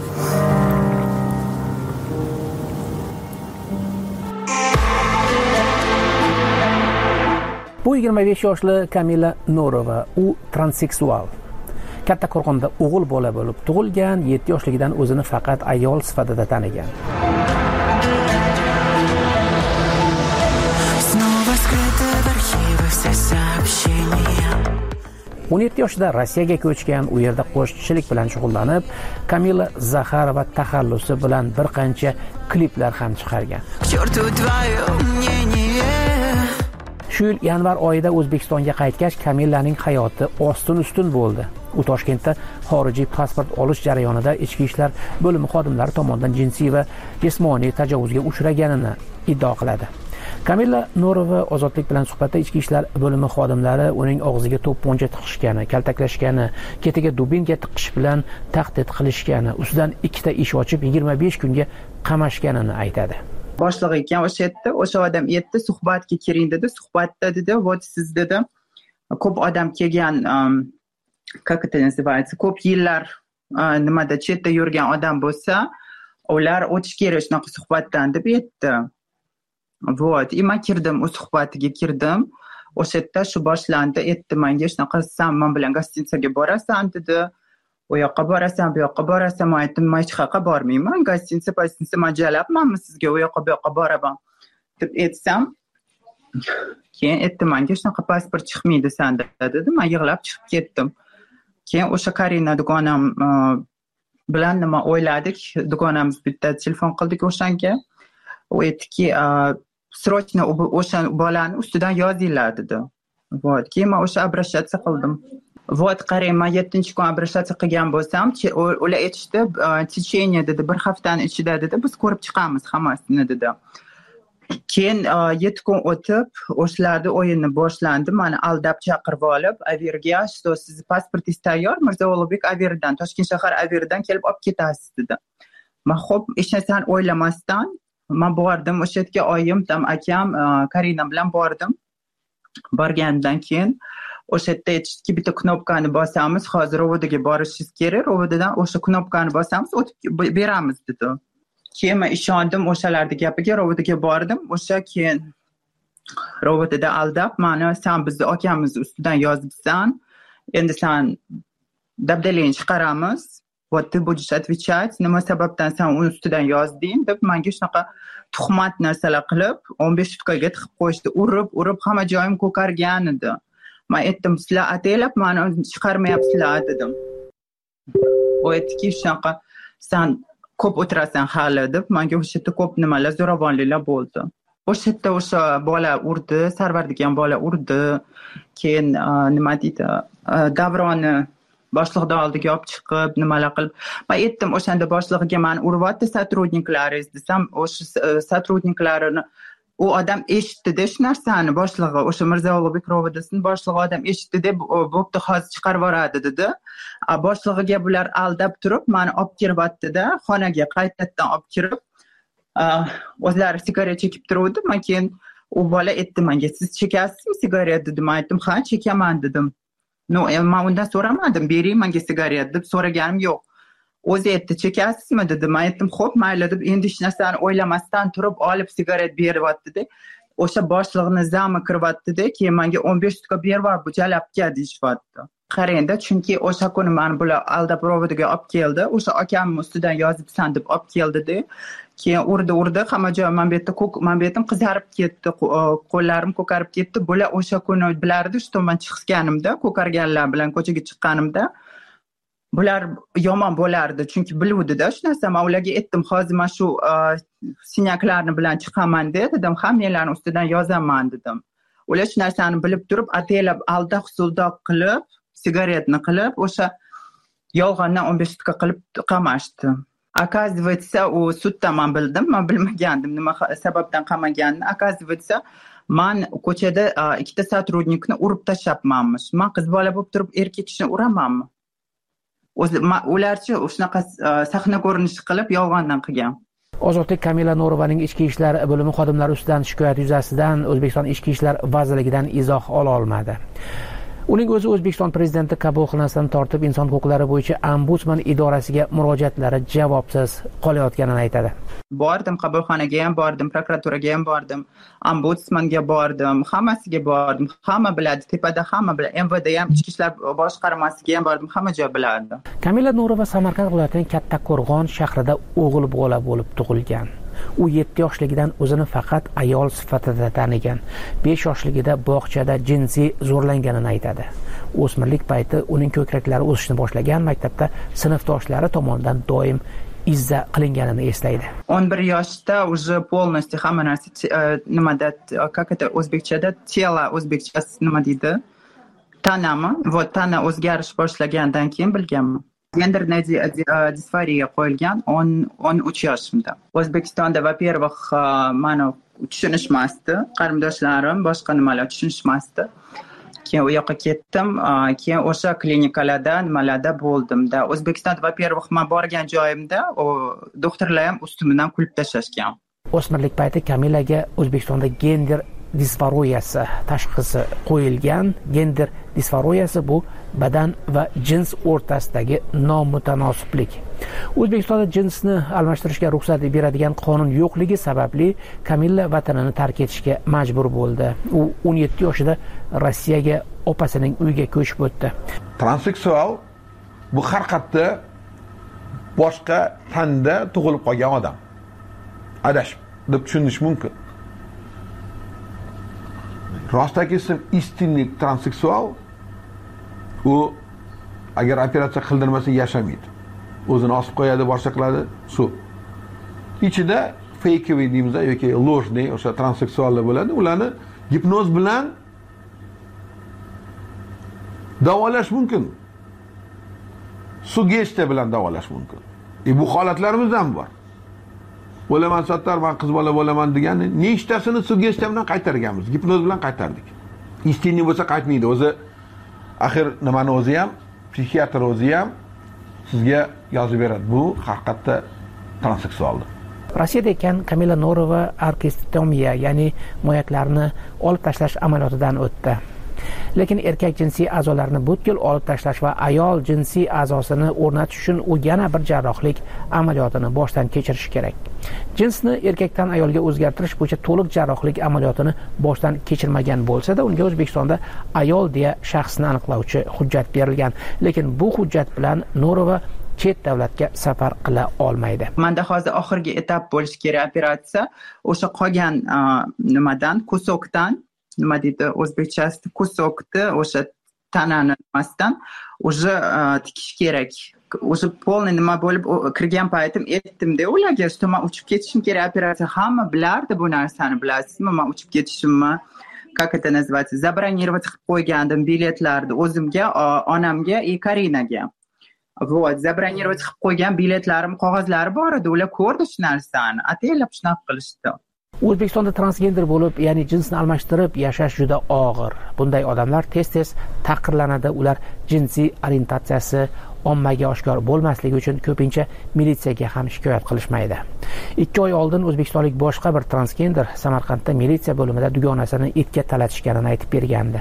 [SPEAKER 11] Bu 25 yoshli Kamila Norova, u transseksual. Kattaqo'rg'onda o'g'il bola bo'lib tug'ilgan, 7 yoshligidan o'zini faqat ayol sifatida tanigan. 17 yoshida Rossiyaga ko'chgan, u yerda qo'shiqchilik bilan shug'ullanib, Kamila Zaxarova taxallusi bilan bir qancha kliplar ham chiqargan. Shu yil yanvar oyida O'zbekistonga qaytgach, Kamilaning hayoti ostin-ustun bo'ldi. U Toshkentda xorijiy pasport olish jarayonida ichki ishlar bo'limi xodimlari tomonidan jinsiy va jismoniy tajovuzga uchraganini iddao qiladi. Kamila Norova Ozodlik bilan suhbatda ichki ishlar bo'limi xodimlari uning og'ziga to'pponcha tiqishgani, kaltaklashgani, ketiga dubinga tiqish bilan tahdid qilishgani, ustidan 2 ta ish ochib 25 kunga qamashganini aytadi.
[SPEAKER 10] Boshliq ekan o'sha odam aytdi, suhbatga kiring dedi. Suhbatda dedi, "Вот siz dedi, ko'p odam kelgan, как это называется, ko'p yillar nimada chetda yurgan odam bo'lsa, ular o'tish kerak shunaqa suhbatdan" deb aytdi. Вот, и men kirdim, u suhbatiga kirdim. O'sha yerda shu boshlandi, aytdi menga shunaqa, "Sen men bilan gostinitsaga borasan" dedi. "U yoqqa borasan, bu yoqqa borasan." Men aytdim, "Men hech qayerga bormayman. Gostinitsa mo'ljalabmanmi sizga, u yoqqa bu yoqqa boraman" deb aytsam, keyin aytdi menga, "Shunaqa pasport chiqmaydi senda" dedi. Men yig'lab chiqib ketdim. Keyin o'sha Karina dugonam bilan nima o'yladik, dugonamiz bitta telefon qildik o'shanga. U aytdiki, "Srochno o'sha bolani ustidan yozinglar" dedi. Вот, keyin men o'sha обращаться qildim. Вот, qarang, men 7-kun обращаться qilgan bo'lsam, ular aytishdi, tечение dedi, bir haftani ichida dedi, biz ko'rib chiqamiz hammasini dedi. Keyin 7 kun o'tib, o'shalarda o'yinni boshlandi. Meni aldab chaqirib olib, averga, что siz pasportingiz tayyor, Mirzo Ulug'bek averdan, Toshkent shahar averdan kelib olib ketasiz dedi. Men xo'p, hech narsani o'ylamasdan men bordim, o'sha yerga oyim, akam, Karina bilan bordim. Borgandan keyin o'sha yerda aytishdiki, bitta knopkani bosamiz, hozir rovodaga borishingiz kerak, rovodadan o'sha knopkani bosamiz, o'tib beramiz dedi. Keyin men ishondim o'shalarning gapiga, rovodaga bordim. O'sha keyin rovodada aldab, meni sen bizni akamiz ustidan yozibsan, endi sen dabdalangni chiqaramiz. Вот ты будешь отвечать, nima sababdan sen uni ustidan yozding deb menga shunaqa tuhmat narsalar qilib 15 sutkaga tiqib qo'yishdi. Urib hamma joyim ko'kargan edi. Men aytdim, sizlar ataylab meni chiqarmayapsizlar dedim. U aytdiki, shunaqa sen ko'p o'tirasan hali deb, menga o'sha yerda ko'p nimalar, zo'ravonliklar bo'ldi. O'sha yerda o'sha bola urdi, Sarvar degan bola urdi. Keyin nima deydi, Davronni boshliqdan oldiga olib chiqib, nimalar qilib. Men aytdim, o'shanda boshlig'iga meni uryapti сотрудниklaringiz desam, o'sha сотрудниklarini u odam eshitdi-da shu narsani, boshlig'i, o'sha Mirzo Ulug'bek rovodasini boshlig'i odam eshitdi-da, bo'pti, hozir chiqarib yuboradi dedi. Boshlig'iga bular aldab turib, meni olib kiryapti-da, xonaga qaytadan olib kirib, o'zlari sigaret chekib turuvdi. Men keyin u bola aytdi menga, siz chekasizmi sigaret dedim. Men aytdim, ha, chekaman dedim. No, men undan so'ramadim, bering menga sigaret deb so'raganim yo'q. O'zi aytdi, chekasizmi dedi. Men aytdim, xo'p, mayli deb, endi hech narsani o'ylamasdan turib olib sigaret beryapti-da. O'sha boshlig'ini zami kiryapti-da, keyin menga 15 sutka beryapti, bu jalabga deyishyapti. Qarangda, chunki o'sha kuni meni bular aldab rovodaga olib keldi. O'sha akamning ustidan yozibsan deb olib keldi-da. Keyin urdi, hamma joy men bu yerdan qizarib ketdi, qo'llarim ko'karib ketdi. Bular o'sha kuni bilardi, что men chiqganimda, ko'karganlar bilan ko'chaga chiqqanimda bular yomon bo'lardi, chunki biluvdi-da shu narsa. Men ularga aytdim, hozir men shu sinyaklarni bilan chiqaman dedim, hammalarning ustidan yozaman dedim. Ular shu narsani bilib turib, ataylab aldoq-suldoq qilib, sigaretni qilib, o'sha yolg'ondan 15 sutka qilib qamashdi. Оказывается, u sudda men bildim, men bilmagandim nima sababdan qamaganini. Оказывается, men ko'chada ikkita сотрудникni urib tashlabmanmish. Men qiz bola bo'lib turib erkak kishini uramanmi? Ularchi shunaqa sahna ko'rinishi qilib yolg'ondan qilgan.
[SPEAKER 11] Ozodbek Kamila No'rovaning ichki ishlar bo'limi xodimlari ustidan shikoyat yuzasidan O'zbekiston ichki ishlar vazirligidan izoh ola olmadi. Uning o'zi O'zbekiston prezidenti qabulxonasidan tortib inson huquqlari bo'yicha ombudsman idorasiga murojaatlari javobsiz qolayotganini aytadi.
[SPEAKER 10] Bordim, qabulxonaga ham bordim, prokuraturaga ham bordim, ombudsmanga bordim, hammasiga bordim. Hamma biladi, tepada hamma biladi. MVD ham, ichki ishlar boshqarmasiga ham bordim, hamma joy biladi.
[SPEAKER 11] Kamila No'rova Samarqand viloyatining Kattaqo'rg'on shahrida o'g'il bola bo'lib tug'ilgan. U 7 yoshligidan o'zini faqat ayol sifatida tanigan. 5 yoshligida bog'chada jinsiy zo'rlanganini aytadi. O'smirlik payti uning ko'kraklari o'sishni boshlagan, maktabda sinfdoshlari tomonidan doim izza qilinganini eslaydi.
[SPEAKER 10] 11 yoshda уже полностью hamma narsa nimada, как это o'zbekchada, tela o'zbekchasi nima deydi? Tanami, вот tana o'zgarish boshlagandan keyin bilganman. Genderная disforiya qo'yilgan 13 yoshimda. O'zbekistonda, во-первых, meni tushunishmasdi, qarindoshlarim boshqa nimalar tushunishmasdi. Keyin u yoqqa ketdim, keyin o'sha klinikalarda, nimalarda bo'ldimda. O'zbekistonda, во-первых, men borgan joyimda doktorlar ham ustimdan kulib tashlashgan.
[SPEAKER 11] O'smirlik payti Kamilaga O'zbekistonda gender disforiyasi tashxisi qo'yilgan. Gender disforiyasi bu badan va jins o'rtasidagi nomutanosiblik. O'zbekistonda jinsni almashtirishga ruxsat beradigan qonun yo'qligi sababli Kamila vatanini tark etishga majbur bo'ldi. U 17 yoshida Rossiyaga opasining uyiga ko'chib o'tdi.
[SPEAKER 12] Transseksual bu har qayerda boshqa tanda tug'ilib qolgan odam. Adashib deb tushunish mumkin. Rostaki ism istinlik transseksual u agar operatsiya qildirmasa yashamaydi. O'zini osib qo'yadi, boshqa qiladi, shu. Ichida fakeviy deymiz yoki ложный o'sha transseksuallar bo'ladi. Ularni gipnoz bilan Davolash mumkin. Sugestiya bilan davolash mumkin. Bu holatlarimiz ham bor. Bo'laman Sattar, men qiz bola bo'laman degan nechtasini sugestiya bilan qaytarganmiz, gipnoz bilan qaytardik. Istinni bo'lsa qaytmaydi. O'zi axir nimani o'zi ham, psixiatr o'zi ham sizga yozib beradi. Bu haqiqatda transseksualdir.
[SPEAKER 11] Rossiyada ekan Kamila Norova arkistomiya, ya'ni moyaklarni olib tashlash amaliyotidan o'tdi. Lekin erkak jinsiy a'zolarini butkul olib tashlash va ayol jinsiy a'zosini o'rnatish uchun u yana bir jarrohlik amaliyotini boshdan kechirishi kerak. Jinsni erkakdan ayolga o'zgartirish bo'yicha to'liq jarrohlik amaliyotini boshdan kechirmagan bo'lsa-da, unga O'zbekistonda ayol deya shaxsni aniqlovchi hujjat berilgan. Lekin bu hujjat bilan Norova chet davlatga safar qila olmaydi.
[SPEAKER 10] Menda hozir oxirgi etap bo'lishi kerak operatsiya. O'sha qolgan nimadan, kusokdan, nima deydi o'zbekchasida, kusokni o'sha tanani nimasidan o'sha tikish kerak. O'sha polni nima bo'lib kirgan paytim aytdim-da ularga, что men uchib ketishim kerak operatsiya. Hamma bilardi bu narsani, bilasizmi? Men uchib ketishimni, как это называется, забронировать qilib qo'ygandim biletlarni o'zimga, onamga и Karinaga. Вот, забронировать qilib qo'ygan biletlarim, qog'ozlari bor edi. Ular ko'rdi shu narsani, ataylab shunaqa qilishdi.
[SPEAKER 11] O'zbekistonda transgender bo'lib, ya'ni jinsni almashtirib yashash juda og'ir. Bunday odamlar tez-tez taqirlanadi. Ular jinsiy orientatsiyasi ommaga oshkor bo'lmasligi uchun ko'pincha militsiyaga ham shikoyat qilishmaydi. 2 oy oldin o'zbekistonlik boshqa bir transgender Samarqandda militsiya bo'limida dugonasini itga talatishganini aytib bergandi.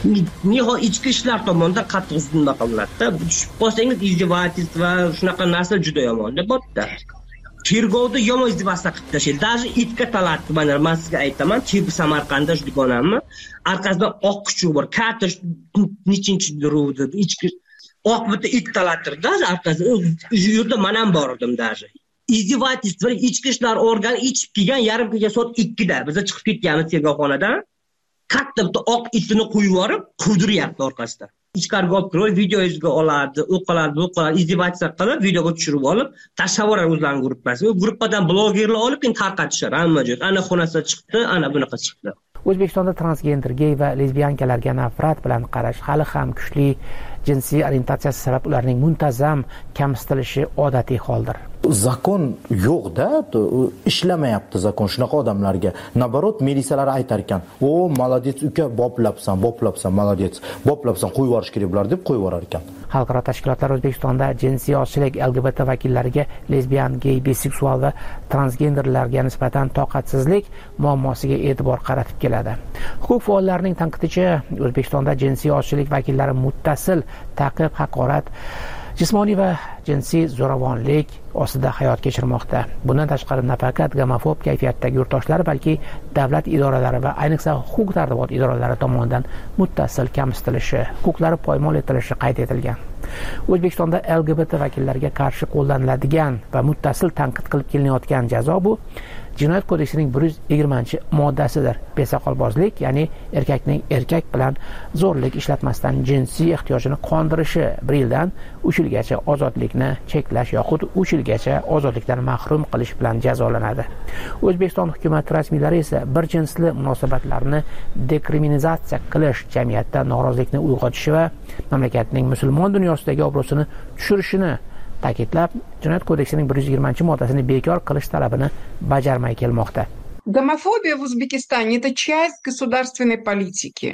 [SPEAKER 13] Nihol ichki ishlar tomonidan qattiq zimma qilinadi-da. Tushib qolsangiz izdevательство va shunaqa narsa juda yomon deb bo'pti. Tergovda yomon izdevательство qilib tashlaydi. Даже itga talatdi. Men sizga aytaman, Samarqandda dugonamni orqasidan oq kuchuk bor. Katta nechinchi ruvda ichki oq bitta it talattirdi. Orqasidan u yerda men ham bor edim даже. Izdevательство ichki ishlar organi ichib kelgan yarim kecha soat 2 da biz chiqib ketganmiz tergovxonadan. Katta bitta oq itini qo'yib yorib, quvdiryapti orqasida. Ichkariga olib kirib, videoga oladi, o'qiladi, izdevательство qilib, videoga tushirib olib, tashlab yuboradi o'zlarining gruppasiga. U gruppadan blogerlar olib, keyin tarqatishar hamma joyga. Ana xonasida chiqdi, ana bunaqa chiqdi.
[SPEAKER 11] O'zbekistonda transgender, gey va lesbiyankalarga nafrat bilan qarash hali ham kuchli. Jinsiy orientatsiyasi sabab ularning muntazam kamsitilishi odatiy holdir.
[SPEAKER 14] Zakon yo'q-da, ishlamayapti zakon shunaqa odamlarga. Nabarot militsiyalar aytar ekan, "O, молодец uka, boplabsan, молодец, boplabsan, qo'yib yuborish kerak bular" deb qo'yib yuborar ekan.
[SPEAKER 11] Xalqaro tashkilotlar O'zbekistonda jinsiy ozchilik, LGBT vakillariga lesbiyan, gey, biseksual va transgenderlarga nisbatan toqatsizlik muammosiga e'tibor qaratib keladi. Huquq faollarining tanqidicha, O'zbekistonda jinsiy ozchilik vakillari muttasil ta'qib, haqorat, jismoniy va jinsiy zo'ravonlik ostida hayot kechirmoqda. Bundan tashqari nafaqat gomofob kayfiyatdagi yurtdoshlar, balki davlat idoralari va ayniqsa huquq-tartibot idoralari tomonidan muttasil kamsitilishi, huquqlari poymol etilishi qayd etilgan. O'zbekistonda LGBT vakillariga qarshi qo'llaniladigan va muttasil tanqid qilib kelinayotgan jazo bu Jinoyat kodeksining 120-moddasidir. Besoqolbozlik, ya'ni erkakning erkak bilan zo'rlik ishlatmasdan jinsiy ehtiyojini qondirishi 1 yildan 3 yilgacha ozodlikni cheklash yoxud 3 yilgacha ozodlikdan mahrum qilish bilan jazolanadi. O'zbekiston hukumati rasmiylari esa bir jinsli munosabatlarni dekriminalizatsiya qilish, jamiyatda norozilikni uyg'otishi va mamlakatning musulmon dunyosidagi obro'sini tushirishini ta'kidlab, Jinoyat kodeksining 120-moddasini bekor qilish talabini bajarmay kelmoqda.
[SPEAKER 15] Гомофобия в Узбекистане – это часть государственной политики.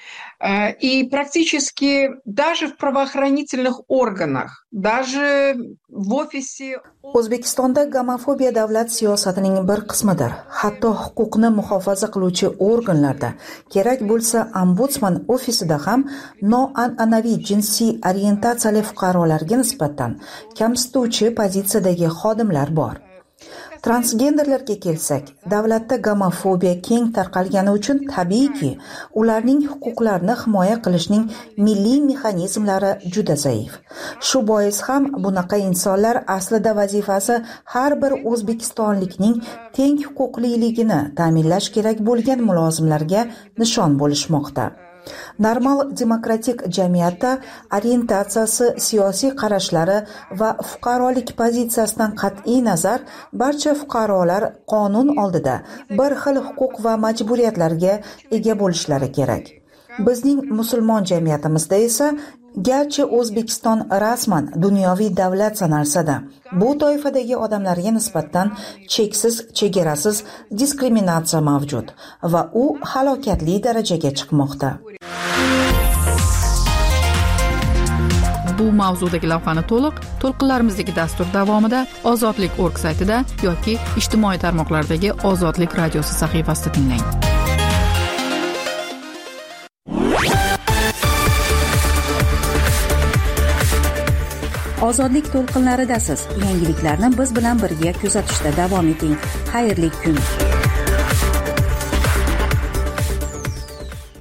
[SPEAKER 15] И практически даже в правоохранительных органах, даже в офисе...
[SPEAKER 16] O'zbekistonda gomofobiya davlat siyosatining bir qismidir. Hatto huquqni muhofaza qiluvchi organlarda, kerak bo'lsa ombudsman ofisida ham noan'anaviy jinsiy orientatsiyali fuqarolarga nisbatan kamsituvchi pozitsiyadagi xodimlar bor. Transgenderlarga kelsak, davlatda gomofobiya keng tarqalgani uchun tabiiyki, ularning huquqlarini himoya qilishning milliy mexanizmlari juda zaif. Shu bois ham bunaqa insonlar aslida vazifasi har bir o'zbekistonlikning teng huquqliligini ta'minlash kerak bo'lgan mulozimlarga nishon bo'lishmoqda. Normal demokratik jamiyatda orientatsiyasi, siyosiy qarashlari va fuqarolik pozitsiyasidan qat'iy nazar barcha fuqarolar qonun oldida bir xil huquq va majburiyatlarga ega bo'lishlari kerak. Bizning musulmon jamiyatimizda esa garchi O'zbekiston rasman dunyoviy davlat sanalsa-da, bu toifadagi odamlarga nisbatan cheksiz, chegarasiz diskriminatsiya mavjud va u halokatli darajaga chiqmoqda.
[SPEAKER 9] Bu mavzudagi lavhani to'lqinlarimizdagi dastur davomida ozodlik.org saytida yoki ijtimoiy tarmoqlardagi Ozodlik radiosi sahifasida tinglang.
[SPEAKER 16] Ozodlik to'lqinlaridasiz. Yangiliklarni biz bilan birga kuzatishda davom eting. Xayrli kun.